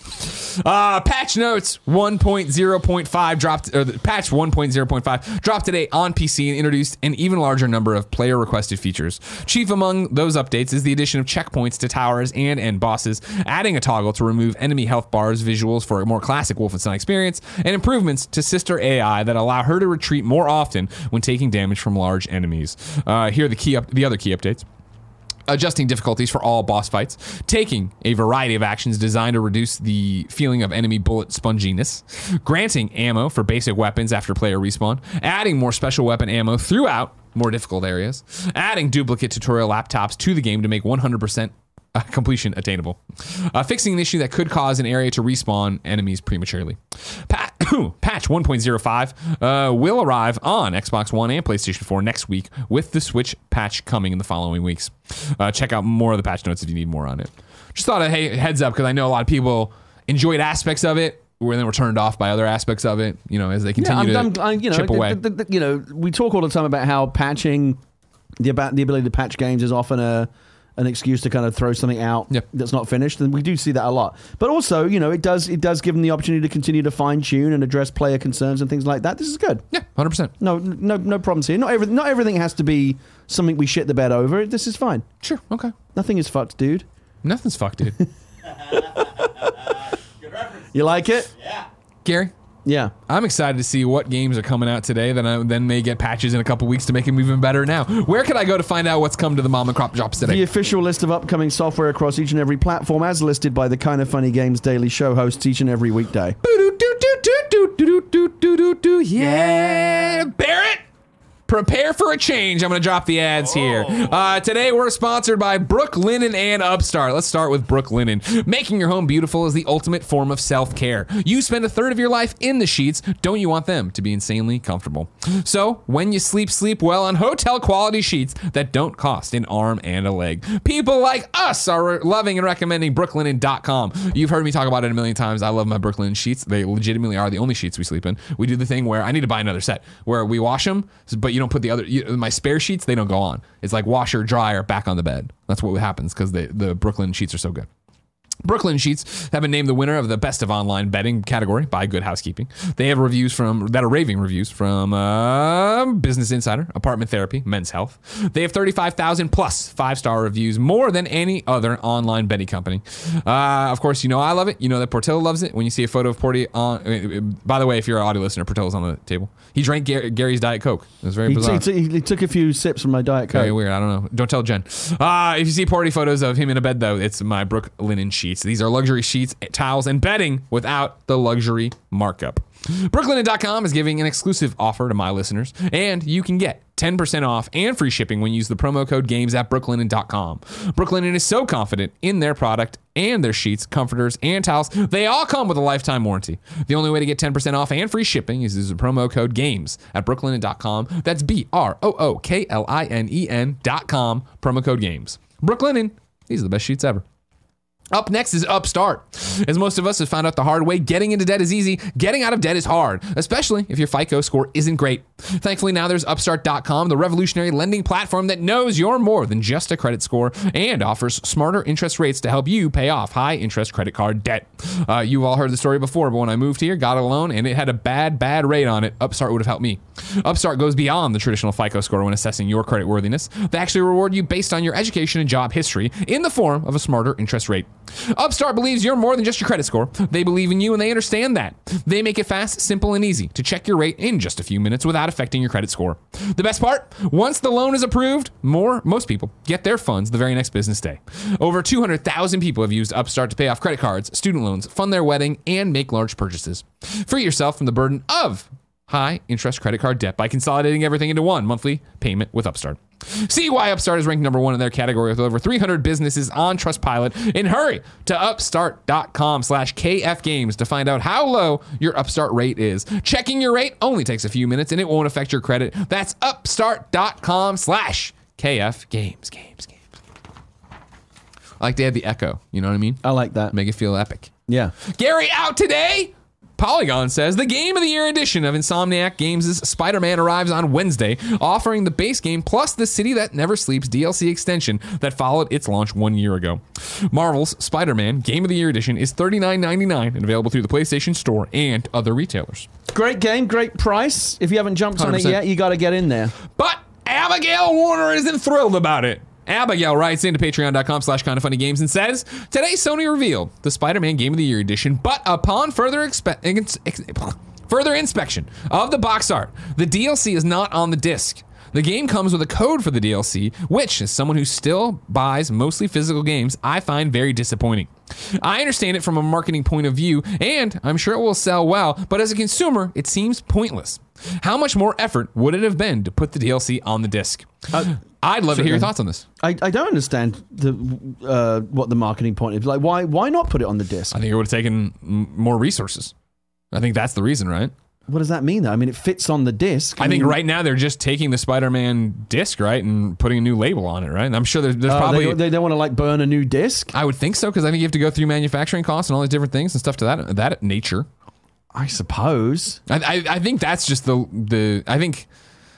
Speaker 1: Uh, patch notes one point oh point five dropped, or the patch one point oh point five dropped today on P C and introduced an even larger number of player requested features. Chief among those updates is the addition of checkpoints to towers and end bosses, adding a toggle to remove enemy health bars visuals for a more classic Wolfenstein experience, and improvements to Sister A I that allow her to retreat more often when taking damage from large enemies. Uh, here are the key up, the other key updates. Adjusting difficulties for all boss fights, taking a variety of actions designed to reduce the feeling of enemy bullet sponginess, granting ammo for basic weapons after player respawn, adding more special weapon ammo throughout more difficult areas, adding duplicate tutorial laptops to the game to make one hundred percent Uh, completion attainable. Uh, fixing an issue that could cause an area to respawn enemies prematurely. Pa- Patch one point oh five uh, will arrive on Xbox One and PlayStation four next week, with the Switch patch coming in the following weeks. Uh, check out more of the patch notes if you need more on it. Just thought of, hey, heads up, because I know a lot of people enjoyed aspects of it, where then were turned off by other aspects of it, you know, as they continue
Speaker 2: I'm,
Speaker 1: to
Speaker 2: I'm, I'm, you know,
Speaker 1: chip
Speaker 2: the-
Speaker 1: away.
Speaker 2: the- the- you know, we talk all the time about how patching, the about the ability to patch games is often a an excuse to kind of throw something out
Speaker 1: Yep.
Speaker 2: that's not finished, and we do see that a lot. But also, you know, it does it does give them the opportunity to continue to fine tune and address player concerns and things like that. This is good.
Speaker 1: Yeah, one hundred percent.
Speaker 2: No, no, no problems here. Not every, not everything has to be something we shit the bed over. This is fine.
Speaker 1: Sure, okay.
Speaker 2: Nothing is fucked, dude.
Speaker 1: Nothing's fucked, dude.
Speaker 3: Good reference.
Speaker 2: You like it?
Speaker 3: Yeah.
Speaker 1: Gary,
Speaker 2: Yeah.
Speaker 1: I'm excited to see what games are coming out today. Then I then may get patches in a couple weeks to make them even better. Now, where can I go to find out what's come to the mom and crop shops today?
Speaker 2: The official list of upcoming software across each and every platform, as listed by the Kind of Funny Games Daily Show hosts each and every weekday.
Speaker 1: Yeah, Barrett. Prepare for a change. I'm going to drop the ads here. Uh, today, we're sponsored by Brooklinen and Upstart. Let's start with Brooklinen. Making your home beautiful is the ultimate form of self-care. You spend a third of your life in the sheets. Don't you want them to be insanely comfortable? So, when you sleep, sleep well on hotel-quality sheets that don't cost an arm and a leg. People like us are loving and recommending Brooklinen dot com. You've heard me talk about it a million times. I love my Brooklinen sheets. They legitimately are the only sheets we sleep in. We do the thing where I need to buy another set, where we wash them, but you don't put the other, you, my spare sheets, they don't go on. It's like washer, dryer, back on the bed. That's what happens because the Brooklinen sheets are so good. Brooklinen Sheets have been named the winner of the Best of Online Bedding category by Good Housekeeping. They have reviews from that are raving reviews from uh, Business Insider, Apartment Therapy, Men's Health. They have thirty-five thousand plus five-star reviews, more than any other online bedding company. Uh, of course, you know I love it. You know that Portillo loves it. When you see a photo of Porty on, uh, by the way, if you're an audio listener, Portillo's on the table. He drank Gar- Gary's Diet Coke. It was very
Speaker 2: He,
Speaker 1: bizarre.
Speaker 2: t- he, t- he took a few sips from my Diet Coke.
Speaker 1: Very weird. I don't know. Don't tell Jen. Uh, if you see Porty photos of him in a bed, though, it's my Brooklinen sheets. These are luxury sheets, towels, and bedding without the luxury markup. Brooklinen dot com is giving an exclusive offer to my listeners, and you can get ten percent off and free shipping when you use the promo code GAMES at Brooklinen dot com. Brooklinen is so confident in their product and their sheets, comforters, and towels. They all come with a lifetime warranty. The only way to get ten percent off and free shipping is use the promo code GAMES at Brooklinen dot com. That's B R O O K L I N E N dot com, promo code GAMES. Brooklinen, these are the best sheets ever. Up next is Upstart. As most of us have found out the hard way, getting into debt is easy. Getting out of debt is hard, especially if your FICO score isn't great. Thankfully, now there's Upstart dot com, the revolutionary lending platform that knows you're more than just a credit score and offers smarter interest rates to help you pay off high-interest credit card debt. Uh, you've all heard the story before, but when I moved here, got a loan, and it had a bad, bad rate on it, Upstart would have helped me. Upstart goes beyond the traditional FICO score when assessing your credit worthiness. They actually reward you based on your education and job history in the form of a smarter interest rate. Upstart believes you're more than just your credit score. They believe in you and they understand that. They make it fast, simple, and easy to check your rate in just a few minutes without affecting your credit score. The best part? Once the loan is approved, more most people get their funds the very next business day. Over two hundred thousand people have used Upstart to pay off credit cards, student loans, fund their wedding, and make large purchases. Free yourself from the burden of high interest credit card debt by consolidating everything into one monthly payment with Upstart. See why Upstart is ranked number one in their category with over three hundred businesses on Trustpilot, and hurry to upstart dot com slash K F games to find out how low your Upstart rate is. Checking your rate only takes a few minutes and it won't affect your credit. That's upstart dot com slash K F games, games, games. I like to add the echo, you know what I mean?
Speaker 2: I like that.
Speaker 1: Make it feel epic.
Speaker 2: Yeah.
Speaker 1: Gary out today? Polygon says the Game of the Year edition of Insomniac Games' Spider-Man arrives on Wednesday, offering the base game plus the City That Never Sleeps D L C extension that followed its launch one year ago. Marvel's Spider-Man Game of the Year edition is thirty-nine ninety-nine and available through the PlayStation Store and other retailers.
Speaker 2: Great game, great price. If you haven't jumped on
Speaker 1: one hundred percent.
Speaker 2: it yet, you got to get in there.
Speaker 1: But Abigail Warner isn't thrilled about it. Abigail writes into patreon dot com slash kind of funny games and says, today Sony revealed the Spider-Man Game of the Year edition, but upon further expe- ex- ex- further inspection of the box art, the D L C is not on the disc. The game comes with a code for the D L C, which, as someone who still buys mostly physical games, I find very disappointing. I understand it from a marketing point of view, and I'm sure it will sell well, but as a consumer, it seems pointless. How much more effort would it have been to put the D L C on the disc? Uh, I'd love to hear your thoughts on this.
Speaker 2: I, I don't understand the uh, what the marketing point is. Like, why why not put it on the disc?
Speaker 1: I think it would have taken m- more resources. I think that's the reason, right?
Speaker 2: What does that mean, though? I mean, it fits on the disc.
Speaker 1: I,
Speaker 2: I
Speaker 1: think
Speaker 2: mean,
Speaker 1: right now they're just taking the Spider-Man disc, right, and putting a new label on it, right? And I'm sure there's, there's
Speaker 2: uh,
Speaker 1: probably...
Speaker 2: They, they don't want to, like, burn a new disc?
Speaker 1: I would think so, because I think you have to go through manufacturing costs and all these different things and stuff to that that nature.
Speaker 2: I suppose.
Speaker 1: I, I, I think that's just the... the I think...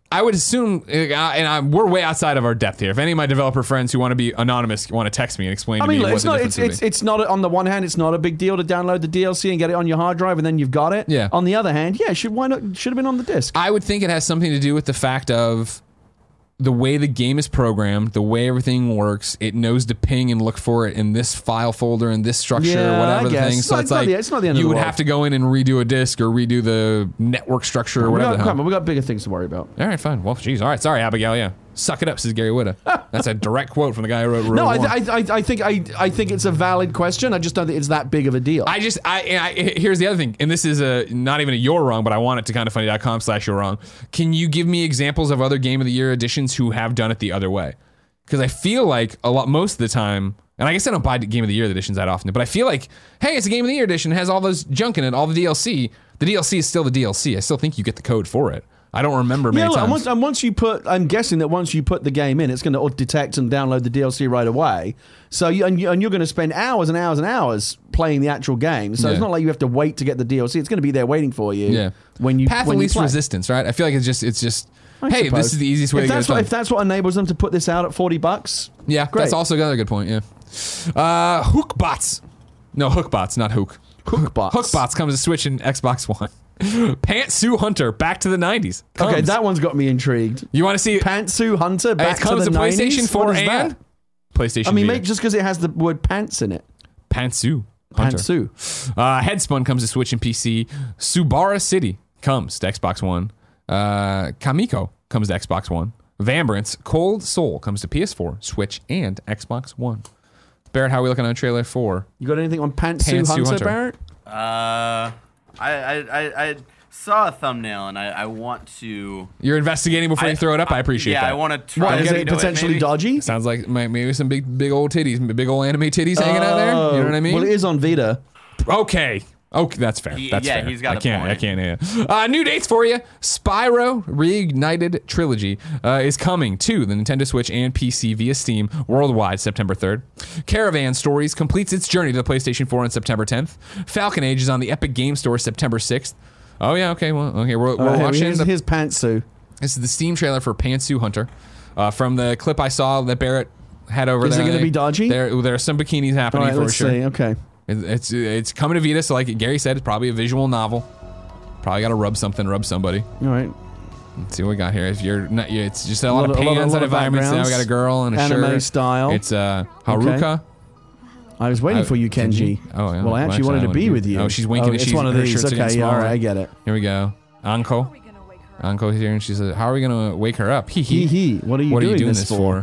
Speaker 1: I would assume, uh, and I'm, we're way outside of our depth here. If any of my developer friends who want to be anonymous want to text me and explain
Speaker 2: I
Speaker 1: to
Speaker 2: mean,
Speaker 1: me
Speaker 2: look,
Speaker 1: what
Speaker 2: it's
Speaker 1: the
Speaker 2: not.
Speaker 1: difference
Speaker 2: It's,
Speaker 1: would
Speaker 2: it's
Speaker 1: be.
Speaker 2: it's not. On the one hand, it's not a big deal to download the D L C and get it on your hard drive, and then you've got it.
Speaker 1: Yeah.
Speaker 2: On the other hand, yeah, should why not? Should have been on the disc.
Speaker 1: I would think it has something to do with the fact of the way the game is programmed, the way everything works. It knows to ping and look for it in this file folder and this structure,
Speaker 2: Yeah,
Speaker 1: whatever
Speaker 2: I
Speaker 1: the
Speaker 2: guess.
Speaker 1: thing. So
Speaker 2: It's
Speaker 1: it's
Speaker 2: not
Speaker 1: like
Speaker 2: the- it's not the end of
Speaker 1: you
Speaker 2: the
Speaker 1: would
Speaker 2: world.
Speaker 1: have to go in and redo a disk or redo the network structure or
Speaker 2: we
Speaker 1: whatever.
Speaker 2: got,
Speaker 1: the hell.
Speaker 2: come on, we got bigger things to worry about.
Speaker 1: All right, fine. Well, geez. All right, sorry, Abigail. Yeah, suck it up, says Gary Whitta. That's a direct quote from the guy who wrote.
Speaker 2: No, I,
Speaker 1: Rogue One.
Speaker 2: I, I, I think I, I think it's a valid question. I just don't think it's that big of a deal.
Speaker 1: I just, I, I, here's the other thing, and this is a not even a you're wrong, but I want it to kind of funny.com slash you're wrong. Can you give me examples of other Game of the Year editions who have done it the other way? Because I feel like a lot, most of the time, and I guess I don't buy Game of the Year editions that often, but I feel like, hey, it's a Game of the Year edition, it has all those junk in it, all the D L C. The D L C is still the D L C. I still think you get the code for it. I don't remember many
Speaker 2: yeah, look, and
Speaker 1: times.
Speaker 2: once, and once you put, I'm guessing that once you put the game in, it's going to detect and download the D L C right away. So you and, you, and you're going to spend hours and hours and hours playing the actual game. So
Speaker 1: Yeah.
Speaker 2: it's not like you have to wait to get the D L C. It's going to be there waiting for you.
Speaker 1: Yeah.
Speaker 2: When you
Speaker 1: Path
Speaker 2: when
Speaker 1: of
Speaker 2: you
Speaker 1: least
Speaker 2: play.
Speaker 1: resistance, right? I feel like it's just, it's just,
Speaker 2: I
Speaker 1: hey,
Speaker 2: suppose.
Speaker 1: this is the easiest way
Speaker 2: if
Speaker 1: to get
Speaker 2: that's
Speaker 1: it
Speaker 2: what,
Speaker 1: done.
Speaker 2: If that's what enables them to put this out at forty bucks,
Speaker 1: Yeah,
Speaker 2: Great.
Speaker 1: that's also another good point. Yeah, uh, Hookbots, no Hookbots, not Hook.
Speaker 2: Hookbots.
Speaker 1: Hookbots comes to Switch and Xbox One. Pantsu Hunter, back to the nineties.
Speaker 2: Okay,
Speaker 1: Comes.
Speaker 2: that one's got me intrigued.
Speaker 1: You want to see?
Speaker 2: Pantsu Hunter back
Speaker 1: it comes
Speaker 2: to
Speaker 1: to,
Speaker 2: the
Speaker 1: PlayStation
Speaker 2: nineties?
Speaker 1: four
Speaker 2: What is
Speaker 1: and
Speaker 2: that?
Speaker 1: PlayStation.
Speaker 2: I mean,
Speaker 1: Vita.
Speaker 2: mate, just because it has the word pants in it.
Speaker 1: Pantsu Hunter.
Speaker 2: Pantsu.
Speaker 1: Uh, Headspun comes to Switch and P C. Subara City comes to Xbox One. Uh, Kamiko comes to Xbox One. Vambrance Cold Soul comes to P S four, Switch, and Xbox One. Barrett, how are we looking on trailer four?
Speaker 2: You got anything on Pantsu,
Speaker 1: Pantsu
Speaker 2: Hunter,
Speaker 1: Hunter.
Speaker 2: Barrett?
Speaker 3: Uh, I, I, I, I saw a thumbnail and I, I want to.
Speaker 1: You're investigating before
Speaker 3: I-
Speaker 1: you throw it up. I appreciate
Speaker 3: yeah,
Speaker 1: that.
Speaker 3: I want to try.
Speaker 2: Why,
Speaker 3: to
Speaker 2: is
Speaker 3: get
Speaker 2: it
Speaker 3: into
Speaker 2: potentially
Speaker 3: maybe.
Speaker 2: dodgy?
Speaker 1: Sounds like may- maybe some big, big old titties, big old anime titties hanging out there. You know what I mean?
Speaker 2: Well, it is on Vita.
Speaker 1: Okay. Okay, that's fair.
Speaker 3: He-
Speaker 1: that's
Speaker 3: yeah,
Speaker 1: fair.
Speaker 3: he's got
Speaker 1: I
Speaker 3: a
Speaker 1: can't. I
Speaker 3: point.
Speaker 1: can't. Yeah. Uh, new dates for you. Spyro Reignited Trilogy uh, is coming to the Nintendo Switch and P C via Steam worldwide September third. Caravan Stories completes its journey to the PlayStation four on September tenth. Falcon Age is on the Epic Game Store September sixth. Oh yeah. Okay. Well. Okay. We're, we're
Speaker 2: Uh,
Speaker 1: watching.
Speaker 2: here's,
Speaker 1: the,
Speaker 2: here's Pantsu.
Speaker 1: this is the Steam trailer for Pantsu Hunter. Uh, from the clip I saw that Barrett had over
Speaker 2: Is
Speaker 1: there.
Speaker 2: it gonna
Speaker 1: they-
Speaker 2: be dodgy?
Speaker 1: There, there are some bikinis
Speaker 2: All
Speaker 1: happening
Speaker 2: right,
Speaker 1: for
Speaker 2: let's
Speaker 1: sure.
Speaker 2: see. Okay.
Speaker 1: It- It's it's coming to Vita, so like Gary said, it's probably a visual novel. Probably got to rub something, rub somebody.
Speaker 2: All right.
Speaker 1: Let's see what we got here. If you're not, yeah, it's just a lot,
Speaker 2: lot
Speaker 1: of
Speaker 2: of- a lot of-
Speaker 1: pans
Speaker 2: a lot
Speaker 1: and
Speaker 2: of
Speaker 1: environments. Now we
Speaker 2: backgrounds.
Speaker 1: got a girl and a
Speaker 2: Anime
Speaker 1: shirt.
Speaker 2: style.
Speaker 1: It's uh, Haruka.
Speaker 2: I was waiting
Speaker 1: Uh,
Speaker 2: for you,
Speaker 1: did
Speaker 2: Kenji.
Speaker 1: you? Oh, yeah.
Speaker 2: Well, I actually
Speaker 1: Well,
Speaker 2: wanted to
Speaker 1: actually, I
Speaker 2: be
Speaker 1: wanted
Speaker 2: with
Speaker 1: to-
Speaker 2: you.
Speaker 1: oh, she's winking
Speaker 2: Oh,
Speaker 1: and
Speaker 2: it's
Speaker 1: she's-
Speaker 2: one of
Speaker 1: her
Speaker 2: these.
Speaker 1: shirt's
Speaker 2: Okay,
Speaker 1: getting
Speaker 2: yeah, all
Speaker 1: smaller.
Speaker 2: right, I get it.
Speaker 1: Here we go. Anko. Anko here, and she says, "How are we gonna wake her up?" Hee
Speaker 2: Hee
Speaker 1: hee.
Speaker 2: hee. What are you
Speaker 1: What are
Speaker 2: doing,
Speaker 1: you doing
Speaker 2: this,
Speaker 1: this
Speaker 2: for?
Speaker 1: for?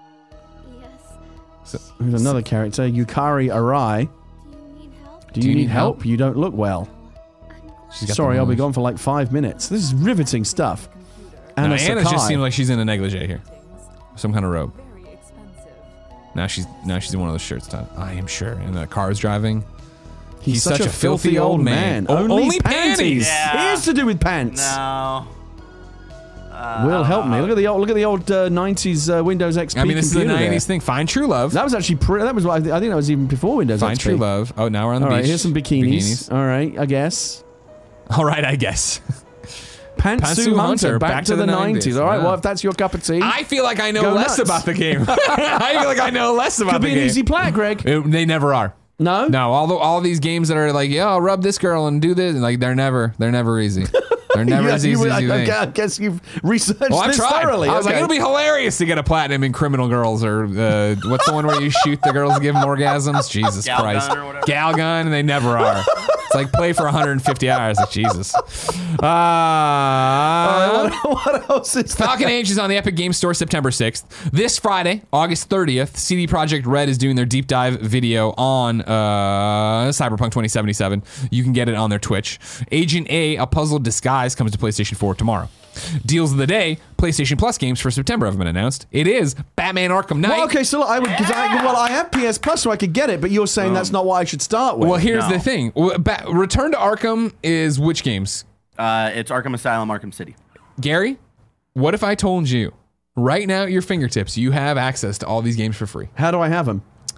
Speaker 4: Yes.
Speaker 2: Here's another character, Yukari Arai.
Speaker 4: Do you
Speaker 2: Do you,
Speaker 4: need help?
Speaker 1: you
Speaker 2: need,
Speaker 1: need
Speaker 2: help?
Speaker 1: help?
Speaker 2: You don't look well.
Speaker 1: She's got
Speaker 2: Sorry,
Speaker 1: the
Speaker 2: I'll be
Speaker 1: nose.
Speaker 2: gone for like five minutes. This is riveting stuff.
Speaker 1: No,
Speaker 2: Anna
Speaker 1: Anna
Speaker 2: Sakai.
Speaker 1: just seems like she's in a negligee here, some kind of robe.
Speaker 4: Very expensive.
Speaker 1: Now she's now she's in one of those shirts. Done. I am sure. And the car's driving.
Speaker 2: He's, such, a filthy old man.
Speaker 1: O-
Speaker 2: only,
Speaker 1: only
Speaker 2: panties.
Speaker 1: panties.
Speaker 3: Yeah.
Speaker 2: It is to do with pants.
Speaker 3: No. Uh,
Speaker 2: Will help me. Look at the old, look at the old uh, nineties uh, Windows X P.
Speaker 1: I mean, this is the
Speaker 2: computer there.
Speaker 1: nineties thing. Find true love.
Speaker 2: That was actually pretty. That was. I think that was even before Windows
Speaker 1: Find
Speaker 2: X P.
Speaker 1: true love. Oh, now we're on the
Speaker 2: All right,
Speaker 1: beach.
Speaker 2: here's some bikinis. All right, I guess.
Speaker 1: All right, I guess.
Speaker 2: Pantsu,
Speaker 1: Pantsu
Speaker 2: Hunter, back, to, the nineties. All right,
Speaker 1: Yeah.
Speaker 2: well, if that's your cup of tea,
Speaker 1: I feel like I know
Speaker 2: Go
Speaker 1: less
Speaker 2: nuts.
Speaker 1: about the game. I feel like I know less about
Speaker 2: could
Speaker 1: the
Speaker 2: be an
Speaker 1: game.
Speaker 2: easy plat, Greg.
Speaker 1: It- they never are.
Speaker 2: No,
Speaker 1: No, all the, all these games that are like, yeah, I'll rub this girl and do this, like they're never, they're never easy. They're never
Speaker 2: You-
Speaker 1: as
Speaker 2: you-
Speaker 1: easy as
Speaker 2: I,
Speaker 1: you
Speaker 2: I
Speaker 1: think.
Speaker 2: gu- I guess you've researched
Speaker 1: Well, I
Speaker 2: this
Speaker 1: tried.
Speaker 2: thoroughly.
Speaker 1: I was like,
Speaker 2: Okay.
Speaker 1: it'll be hilarious to get a platinum in Criminal Girls, or uh, what's the one where you shoot the girls and give them orgasms? Jesus
Speaker 3: Gal
Speaker 1: Christ,
Speaker 3: Gun or whatever.
Speaker 1: Gal Gun, and they never are. It's like play for one hundred fifty hours. Like Jesus. Uh,
Speaker 2: what, what else is that?
Speaker 1: Falcon Age is on the Epic Game Store September sixth. This Friday, August thirtieth, C D Projekt Red is doing their deep dive video on uh, Cyberpunk twenty seventy-seven. You can get it on their Twitch. Agent A, A Puzzle Disguise, comes to PlayStation four tomorrow. Deals of the day, PlayStation Plus games for September have been announced. It is Batman Arkham Knight.
Speaker 2: Well, okay, so look, I would. Cause I, well, I have P S Plus, so I could get it. But you're saying that's not what I should start with.
Speaker 1: Well, here's
Speaker 3: No.
Speaker 1: the thing. Well, Ba- Return to Arkham is which games?
Speaker 3: Uh, it's Arkham Asylum, Arkham City.
Speaker 1: Gary, what if I told you right now at your fingertips you have access to all these games for free?
Speaker 2: How do I have them?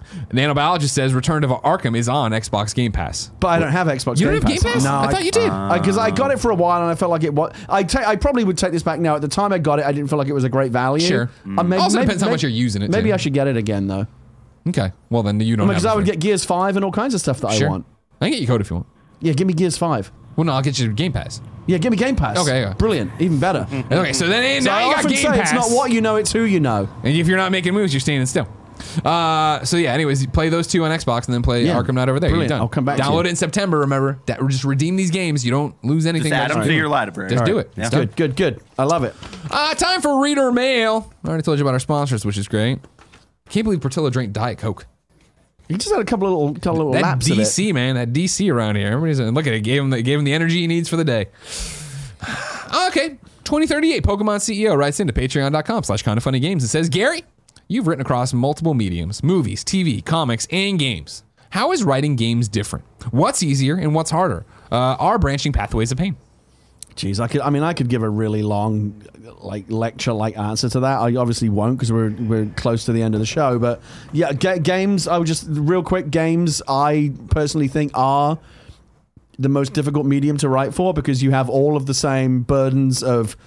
Speaker 1: Nanobiologist says Return to Arkham is on Xbox Game Pass.
Speaker 2: But I don't have Xbox
Speaker 1: You
Speaker 2: Game
Speaker 1: don't have Game Pass?
Speaker 2: No,
Speaker 1: I thought you did.
Speaker 2: Because I, I got it for a while and I felt like it was. I ta- I probably would take this back now. At the time I got it, I didn't feel like it was a great value.
Speaker 1: Sure.
Speaker 2: Uh, maybe,
Speaker 1: Also
Speaker 2: maybe,
Speaker 1: depends how
Speaker 2: maybe,
Speaker 1: much you're using it,
Speaker 2: Maybe
Speaker 1: too.
Speaker 2: I should get it again though.
Speaker 1: Okay. Well, then you don't
Speaker 2: Because
Speaker 1: have
Speaker 2: I would
Speaker 1: it.
Speaker 2: get Gears five and all kinds of stuff that
Speaker 1: Sure.
Speaker 2: I want.
Speaker 1: I can get you code if you want.
Speaker 2: Yeah, give me Gears five.
Speaker 1: Well, no, I'll get you Game Pass.
Speaker 2: Yeah, give me Game Pass.
Speaker 1: Okay, yeah.
Speaker 2: Brilliant. Even better.
Speaker 1: Okay, so then
Speaker 2: So
Speaker 1: now
Speaker 2: I
Speaker 1: you got
Speaker 2: often
Speaker 1: Game
Speaker 2: say
Speaker 1: Pass.
Speaker 2: it's not what you know, it's who you know.
Speaker 1: And if you're not making moves, you're standing still. Uh, so yeah. Anyways, you play those two on Xbox and then play
Speaker 2: Yeah.
Speaker 1: Arkham Knight over there.
Speaker 2: Brilliant.
Speaker 1: You're done.
Speaker 2: I'll come back to
Speaker 1: Download
Speaker 2: you.
Speaker 1: it in September. Remember, that, just redeem these games. You don't lose anything.
Speaker 3: Just
Speaker 1: by
Speaker 3: add them
Speaker 1: doing
Speaker 3: to
Speaker 1: it.
Speaker 3: your library.
Speaker 1: Just
Speaker 3: All
Speaker 1: do
Speaker 3: right.
Speaker 1: it.
Speaker 3: Yeah.
Speaker 1: It's done.
Speaker 2: Good, good, good. I love it.
Speaker 1: Uh, time for reader mail. I already told you about our sponsors, which is great. Can't believe Portillo drank Diet Coke.
Speaker 2: You just had a couple of little, couple little
Speaker 1: That
Speaker 2: laps of
Speaker 1: D
Speaker 2: it.
Speaker 1: C, man, that D C around here. Everybody's look at it. Gave him the, gave him the energy he needs for the day. Okay, twenty thirty-eight Pokemon C E O writes into patreon.com slash kind of funny games and says, Gary, you've written across multiple mediums, movies, T V, comics, and games. How is writing games different? What's easier and what's harder? Uh, are branching pathways of pain?
Speaker 2: Jeez, I could. I mean, I could give a really long, like lecture-like answer to that. I obviously won't because we're we're close to the end of the show. But yeah, ga- games. I would just real quick. Games, I personally think are the most difficult medium to write for because you have all of the same burdens of,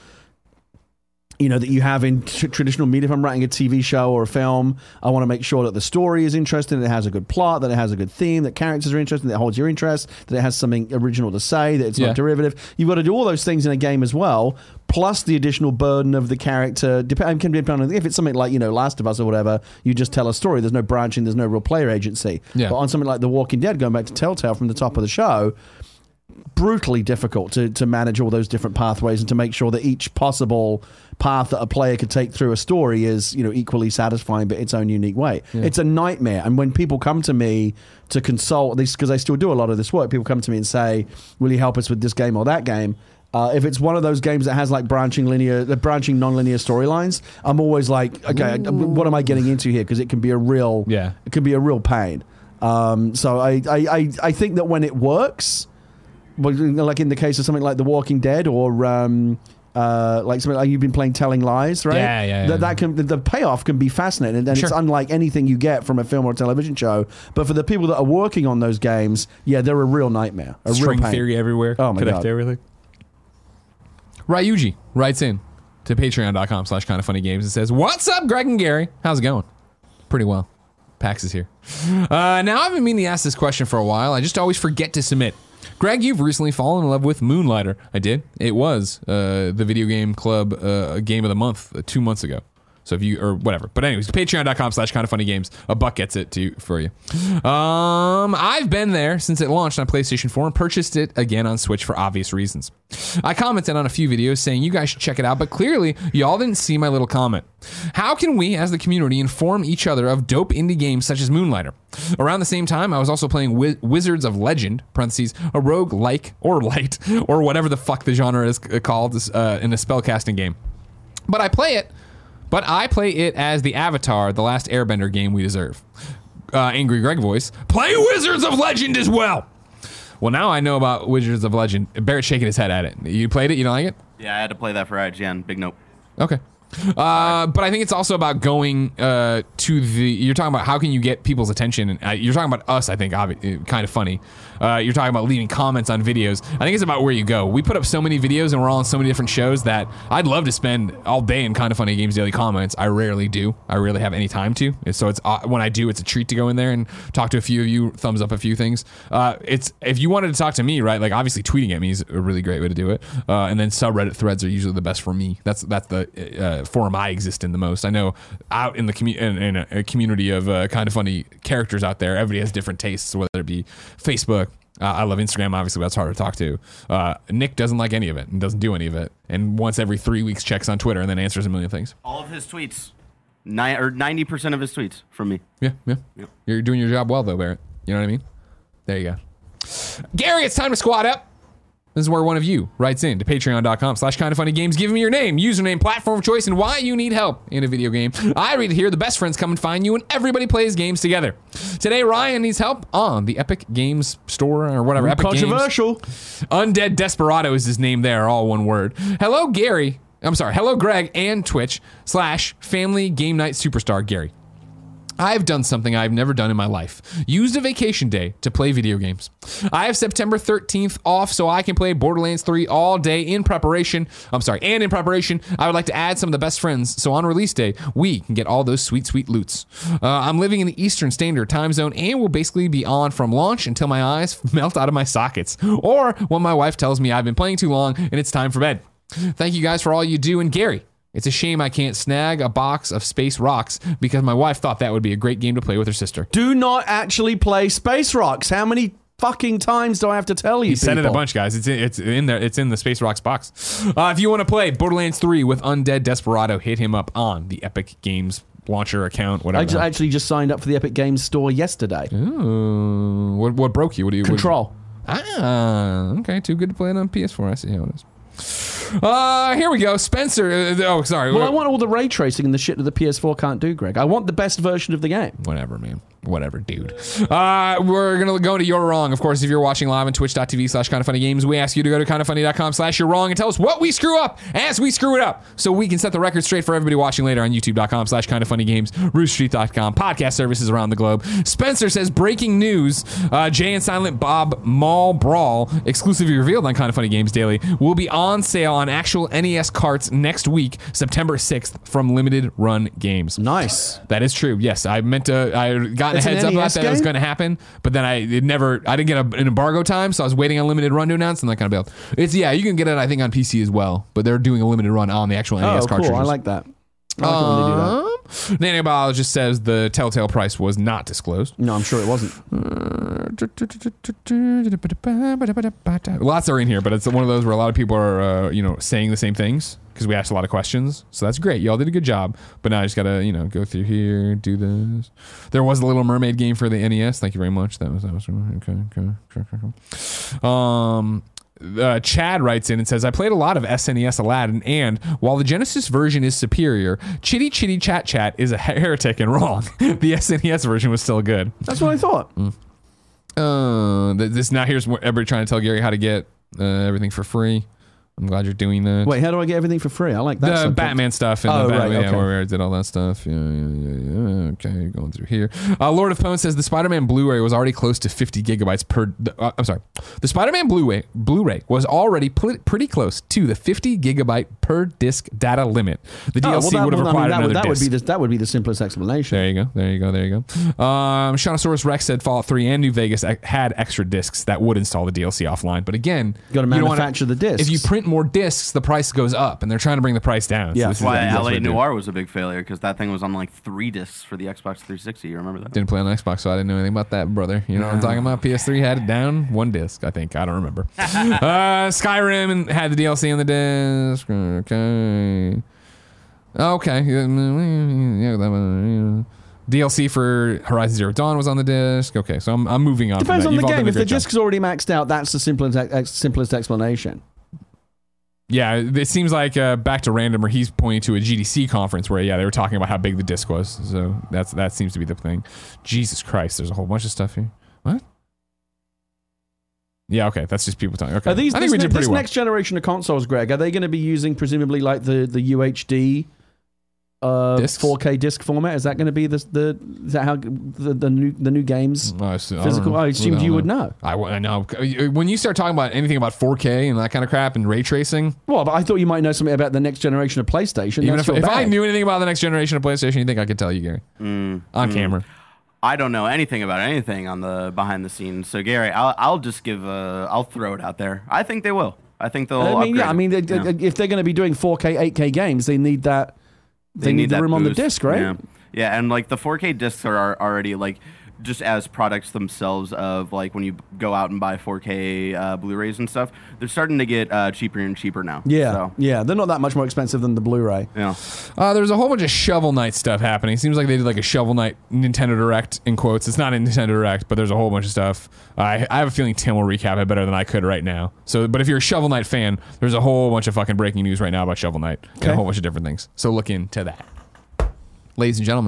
Speaker 2: you know, that you have in tr- traditional media. If I'm writing a T V show or a film, I want to make sure that the story is interesting, that it has a good plot, that it has a good theme, that characters are interesting, that it holds your interest, that it has something original to say, that it's
Speaker 1: Yeah.
Speaker 2: not derivative. You've got to do all those things in a game as well, plus the additional burden of the character. Dep- can depend on if it's something like, you know, Last of Us or whatever, you just tell a story. There's no branching, there's no real player agency.
Speaker 1: Yeah.
Speaker 2: But on something like The Walking Dead, going back to Telltale from the top of the show, brutally difficult to, to manage all those different pathways and to make sure that each possible path that a player could take through a story is, you know, equally satisfying but its own unique way.
Speaker 1: Yeah.
Speaker 2: It's a nightmare. And when people come to me to consult this, because I still do a lot of this work, people come to me and say, will you help us with this game or that game? Uh, if it's one of those games that has like branching linear, the branching non-linear storylines, I'm always like, okay, Ooh. what am I getting into here? Because it can be a real,
Speaker 1: Yeah.
Speaker 2: it can be a real pain. Um, so I, I, I, I think that when it works, well, like in the case of something like The Walking Dead or um, uh, like something like you've been playing Telling Lies, right?
Speaker 1: Yeah, yeah, yeah.
Speaker 2: That, that can the, the payoff can be fascinating, and
Speaker 1: Sure.
Speaker 2: it's unlike anything you get from a film or a television show. But for the people that are working on those games, yeah, they're a real nightmare. A
Speaker 1: String
Speaker 2: real pain.
Speaker 1: theory everywhere.
Speaker 2: Oh my
Speaker 1: Connect
Speaker 2: God.
Speaker 1: everything. Ryuji writes in to patreon.com slash kind of funny games and says, what's up, Greg and Gary? How's it going? Pretty well. Pax is here. Uh, now, I've been meaning to ask this question for a while. I just always forget to submit. Greg, you've recently fallen in love with Moonlighter. I did. It was uh, the video game club uh, game of the month uh, two months ago. So if you, or whatever. But anyways, patreon.com slash kind of funny games. A buck gets it to for you. Um, I've been there since it launched on PlayStation four and purchased it again on Switch for obvious reasons. I commented on a few videos saying you guys should check it out, but clearly y'all didn't see my little comment. How can we, as the community, inform each other of dope indie games such as Moonlighter? Around the same time, I was also playing Wiz- Wizards of Legend, parentheses, a rogue like or light, or whatever the fuck the genre is called uh, in a spellcasting game. But I play it But I play it as the Avatar, the last Airbender game we deserve. Uh, Angry Greg voice. Play Wizards of Legend as well. Well, now I know about Wizards of Legend. Barrett's shaking his head at it. You played it? You don't like it?
Speaker 3: Yeah, I had to play that for I G N. Big nope.
Speaker 1: Okay. Uh, but I think it's also about going uh, to the. You're talking about how can you get people's attention. And uh, you're talking about us. I think obvi- kind of funny. Uh, you're talking about leaving comments on videos. I think it's about where you go. We put up so many videos and we're all on so many different shows that I'd love to spend all day in Kind of Funny Games Daily comments. I rarely do. I rarely have any time to. And so it's uh, when I do, it's a treat to go in there and talk to a few of you. Thumbs up a few things. Uh, it's if you wanted to talk to me, right? Like obviously tweeting at me is a really great way to do it. Uh, and then subreddit threads are usually the best for me. That's that's the uh, forum I exist in the most. I know out in the commu- in, in a, a community of uh, Kind of Funny characters out there, everybody has different tastes, whether it be Facebook. Uh, I love Instagram, obviously, but that's harder to talk to. Uh, Nick doesn't like any of it and doesn't do any of it. And once every three weeks checks on Twitter and then answers a million things.
Speaker 3: All of his tweets, nine or ninety percent of his tweets from me.
Speaker 1: Yeah, yeah.
Speaker 3: Yep.
Speaker 1: You're doing your job well, though, Barrett. You know what I mean? There you go. Gary, it's time to squad up. This is where one of you writes in to patreon.com slash kind of funny games. Give me your name, username, platform of choice, and why you need help in a video game. I read it here. The best friends come and find you, and everybody plays games together. Today, Ryan needs help on the Epic Games Store or whatever. Epic
Speaker 2: Controversial.
Speaker 1: Games. Undead Desperado is his name there, all one word. Hello, Gary. I'm sorry. Hello, Greg and Twitch slash Family Game Night Superstar Gary. I've done something I've never done in my life. Used a vacation day to play video games. I have September thirteenth off so I can play Borderlands three all day in preparation. I'm sorry, and in preparation, I would like to add some of the best friends so on release day, we can get all those sweet, sweet loots. Uh, I'm living in the Eastern Standard Time Zone and will basically be on from launch until my eyes melt out of my sockets, or when my wife tells me I've been playing too long and it's time for bed. Thank you guys for all you do, and Gary, it's a shame I can't snag a box of Space Rocks because my wife thought that would be a great game to play with her sister.
Speaker 2: Do not actually play Space Rocks. How many fucking times do I have to tell you?
Speaker 1: He said it a
Speaker 2: people?
Speaker 1: bunch, guys. It's in, it's in there. It's in the Space Rocks box. Uh, if you want to play Borderlands three with Undead Desperado, hit him up on the Epic Games launcher account, whatever.
Speaker 2: I just, actually just signed up for the Epic Games store yesterday.
Speaker 1: Ooh, what what broke you? What do you?
Speaker 2: Control.
Speaker 1: What, ah, okay. Too good to play it on P S four. I see how it is. Uh, here we go. Spencer. Uh, oh, sorry.
Speaker 2: Well, I want all the ray tracing and the shit that the P S four can't do, Greg. I want the best version of the game.
Speaker 1: Whatever, man. Whatever, dude. Uh, we're going to go to You're Wrong. Of course, if you're watching live on twitch.tv slash kind of funny games, we ask you to go to kindoffunny.com slash you're wrong and tell us what we screw up as we screw it up so we can set the record straight for everybody watching later on youtube.com slash kind of funny games, roost street dot com, podcast services around the globe. Spencer says, breaking news, uh, Jay and Silent Bob Mall Brawl, exclusively revealed on Kind of Funny Games Daily, will be on sale on actual N E S carts next week, September sixth, from Limited Run Games.
Speaker 2: Nice.
Speaker 1: That is true. Yes, I meant to. I got a
Speaker 2: It's an
Speaker 1: heads up
Speaker 2: N E
Speaker 1: about
Speaker 2: S
Speaker 1: that it was
Speaker 2: game?
Speaker 1: going to happen, but then I it never. I didn't get a, an embargo time, so I was waiting on Limited Run to announce, and that kind of bailed. It's yeah, you can get it I think on P C as well, but they're doing a limited run on the actual N E S
Speaker 2: Oh,
Speaker 1: cartridges.
Speaker 2: cool. I like that. I like it when they do that.
Speaker 1: Um, Nanobiologist says the Telltale price was not disclosed.
Speaker 2: No, I'm sure it wasn't.
Speaker 1: Lots are in here, but it's one of those where a lot of people are, uh, you know, saying the same things because we asked a lot of questions. So that's great. Y'all did a good job. But now I just gotta, you know, go through here, do this. There was a Little Mermaid game for the N E S. Thank you very much. That was that was okay. Okay. okay, okay. Um. Uh, Chad writes in and says, I played a lot of S N E S Aladdin, and while the Genesis version is superior, Chitty Chitty Chat Chat is a heretic and wrong. The S N E S version was still good.
Speaker 2: That's what I thought.
Speaker 1: Mm. Uh, th- this now here's what everybody trying to tell Gary how to get uh, everything for free. I'm glad you're doing that.
Speaker 2: Wait, how do I get everything for free? I like that.
Speaker 1: The
Speaker 2: sentence.
Speaker 1: Batman stuff and
Speaker 2: Oh,
Speaker 1: the Batman,
Speaker 2: right,
Speaker 1: yeah,
Speaker 2: okay.
Speaker 1: where I did all that stuff. Yeah, yeah, yeah, yeah. Okay, going through here. Uh, Lord of Pwn says the Spider-Man Blu-ray was already close to fifty gigabytes per. Uh, I'm sorry, the Spider-Man Blu-ray Blu-ray was already pl- pretty close to the fifty gigabyte per disc data limit. The D L C
Speaker 2: Oh, well, that,
Speaker 1: would have
Speaker 2: well, I mean,
Speaker 1: required
Speaker 2: that, would,
Speaker 1: another
Speaker 2: that would
Speaker 1: disc.
Speaker 2: be the, that would be the simplest explanation.
Speaker 1: There you go. There you go. There you go. Um, Shaunosaurus Rex said Fallout three and New Vegas had extra discs that would install the D L C offline. But again,
Speaker 2: You got to
Speaker 1: you don't wanna-
Speaker 2: manufacture the discs.
Speaker 1: If you print more discs, the price goes up, and they're trying to bring the price down.
Speaker 2: Yeah.
Speaker 1: this is
Speaker 3: That's why
Speaker 1: what- that's
Speaker 3: L
Speaker 1: what
Speaker 3: A
Speaker 1: they do.
Speaker 3: Noir was a big failure because that thing was on like three discs for the Xbox three sixty. You remember that?
Speaker 1: Didn't play on Xbox, so I didn't know anything about that, brother. You know what I'm talking about? P S three had it down one disc, I think. I don't remember. uh, Skyrim and had the D L C on the disc. Okay. Okay. D L C for Horizon Zero Dawn was on the disc. Okay, so I'm, I'm moving on.
Speaker 2: Depends
Speaker 1: from
Speaker 2: on
Speaker 1: that.
Speaker 2: the
Speaker 1: You've all done
Speaker 2: game.
Speaker 1: a
Speaker 2: If the
Speaker 1: great job.
Speaker 2: disc's already maxed out, that's the simplest ex- simplest explanation.
Speaker 1: Yeah, it seems like uh, back to random, where he's pointing to a G D C conference where, yeah, they were talking about how big the disc was. So that's that seems to be the thing. Jesus Christ, there's a whole bunch of stuff here. What? Yeah, okay, that's just people talking. Okay,
Speaker 2: Are these
Speaker 1: I
Speaker 2: this,
Speaker 1: think we
Speaker 2: ne-
Speaker 1: did pretty
Speaker 2: this
Speaker 1: well.
Speaker 2: next generation of consoles, Greg? Are they going to be using presumably like the the U H D uh,
Speaker 1: Discs?
Speaker 2: four K disc format? Is that going to be the the is that how the, the new the new games
Speaker 1: Oh, I assume- I don't
Speaker 2: physical?
Speaker 1: know.
Speaker 2: I assumed
Speaker 1: don't
Speaker 2: you would know.
Speaker 1: I, w- I know. When you start talking about anything about four K and that kind of crap and ray tracing,
Speaker 2: Well, but I thought you might know something about the next generation of PlayStation.
Speaker 1: even
Speaker 2: That's
Speaker 1: if,
Speaker 2: your
Speaker 1: if I
Speaker 2: bag.
Speaker 1: knew anything about the next generation of PlayStation, you think I could tell you, Gary,
Speaker 3: Mm,
Speaker 1: on
Speaker 3: mm.
Speaker 1: camera?
Speaker 3: I don't know anything about anything on the behind the scenes. So Gary, I'll I'll just give a I'll throw it out there. I think they will. I think they'll.
Speaker 2: I mean, yeah, I
Speaker 3: upgrade
Speaker 2: mean,
Speaker 3: it.
Speaker 2: they-
Speaker 3: Yeah.
Speaker 2: if they're going to be doing four K, eight K games, they need that. They, need, the
Speaker 3: that
Speaker 2: room on the
Speaker 3: boost.
Speaker 2: disc, right?
Speaker 3: Yeah. Yeah, and like the four K discs are, are already like just as products themselves of like when you go out and buy four K uh, Blu-rays and stuff, they're starting to get uh, cheaper and cheaper now.
Speaker 2: Yeah,
Speaker 3: So,
Speaker 2: yeah, they're not that much more expensive than the Blu-ray.
Speaker 3: yeah.
Speaker 1: Uh, there's a whole bunch of Shovel Knight stuff happening. Seems like they did like a Shovel Knight Nintendo Direct in quotes. It's not a Nintendo Direct, but there's a whole bunch of stuff. I, I have a feeling Tim will recap it better than I could right now. So, but if you're a Shovel Knight fan, there's a whole bunch of fucking breaking news right now about Shovel Knight and
Speaker 2: Okay.
Speaker 1: a whole bunch of different things. So look into that. Ladies and gentlemen,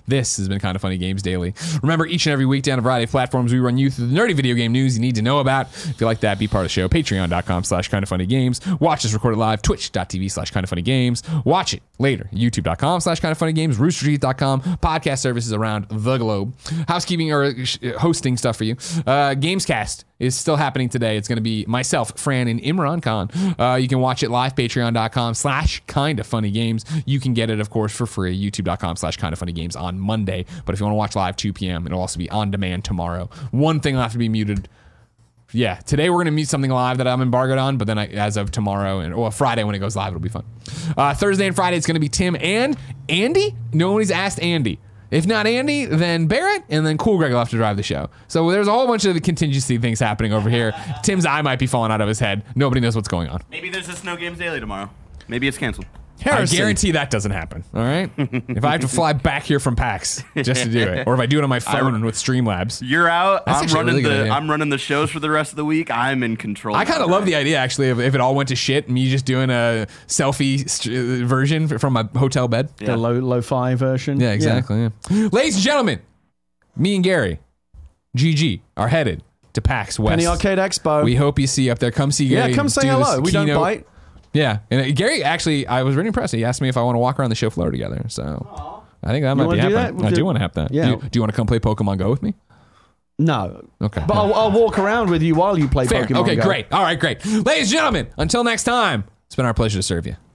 Speaker 1: This has been Kind of Funny Games Daily. Remember, each and every weekday on a variety of platforms, we run you through the nerdy video game news you need to know about. If you like that, be part of the show. Patreon.com slash Kind of Funny Games. Watch us recorded live. Twitch.tv slash Kind of Funny Games. Watch it later. YouTube.com slash Kind of Funny Games. Rooster Teeth dot com. Podcast services around the globe. Housekeeping or hosting stuff for you. Uh, Gamescast is still happening today. It's going to be myself, Fran, and Imran Khan. Uh, you can watch it live. Patreon.com slash Kind of Funny Games. You can get it, of course, for free. YouTube.com slash Kind of Funny Games on Monday. But if you want to watch live, two p.m., it'll also be on demand tomorrow. One thing will have to be muted. Yeah, today we're going to mute something live that I'm embargoed on, but then I, as of tomorrow, and or Friday when it goes live, it'll be fun. Uh, Thursday and Friday, it's going to be Tim and Andy. Nobody's asked Andy. If not Andy, then Barrett, and then Cool Greg will have to drive the show. So there's a whole bunch of the contingency things happening over here. Tim's eye might be falling out of his head. Nobody knows what's going on.
Speaker 3: Maybe there's just no Games Daily tomorrow. Maybe it's canceled.
Speaker 2: Harrison.
Speaker 1: I guarantee that doesn't happen. All right. If I have to fly back here from PAX just to do it, or if I do it on my phone and with Streamlabs,
Speaker 3: You're out.
Speaker 1: That's
Speaker 3: I'm
Speaker 1: actually a
Speaker 3: running
Speaker 1: really good
Speaker 3: the.
Speaker 1: idea.
Speaker 3: I'm running the shows for the rest of the week. I'm in control.
Speaker 1: I kind of
Speaker 3: now,
Speaker 1: love
Speaker 3: right?
Speaker 1: the idea actually of if it all went to shit, me just doing a selfie st- version from my hotel bed.
Speaker 3: Yeah.
Speaker 2: The low lo-fi version.
Speaker 1: Yeah, exactly. Yeah. Ladies and gentlemen, me and Gary, G G, are headed to PAX West.
Speaker 2: Penny Arcade Expo.
Speaker 1: We hope you see you up there. Come see Gary.
Speaker 2: yeah, come say
Speaker 1: do this
Speaker 2: hello. We don't
Speaker 1: keynote.
Speaker 2: bite.
Speaker 1: Yeah, and uh, Gary actually, I was really impressed. He asked me if I want to walk around the show floor together. So I think that might be
Speaker 2: wanna do
Speaker 1: happening.
Speaker 2: that? We'll
Speaker 1: I do,
Speaker 2: do-
Speaker 1: want to have that.
Speaker 2: Yeah.
Speaker 1: Do you, do you want to come play Pokemon Go with me?
Speaker 2: No.
Speaker 1: Okay.
Speaker 2: But I'll, I'll walk around with you while you play
Speaker 1: Fair.
Speaker 2: Pokemon
Speaker 1: Okay,
Speaker 2: Go.
Speaker 1: great. All right, great. Ladies and gentlemen, until next time, it's been our pleasure to serve you.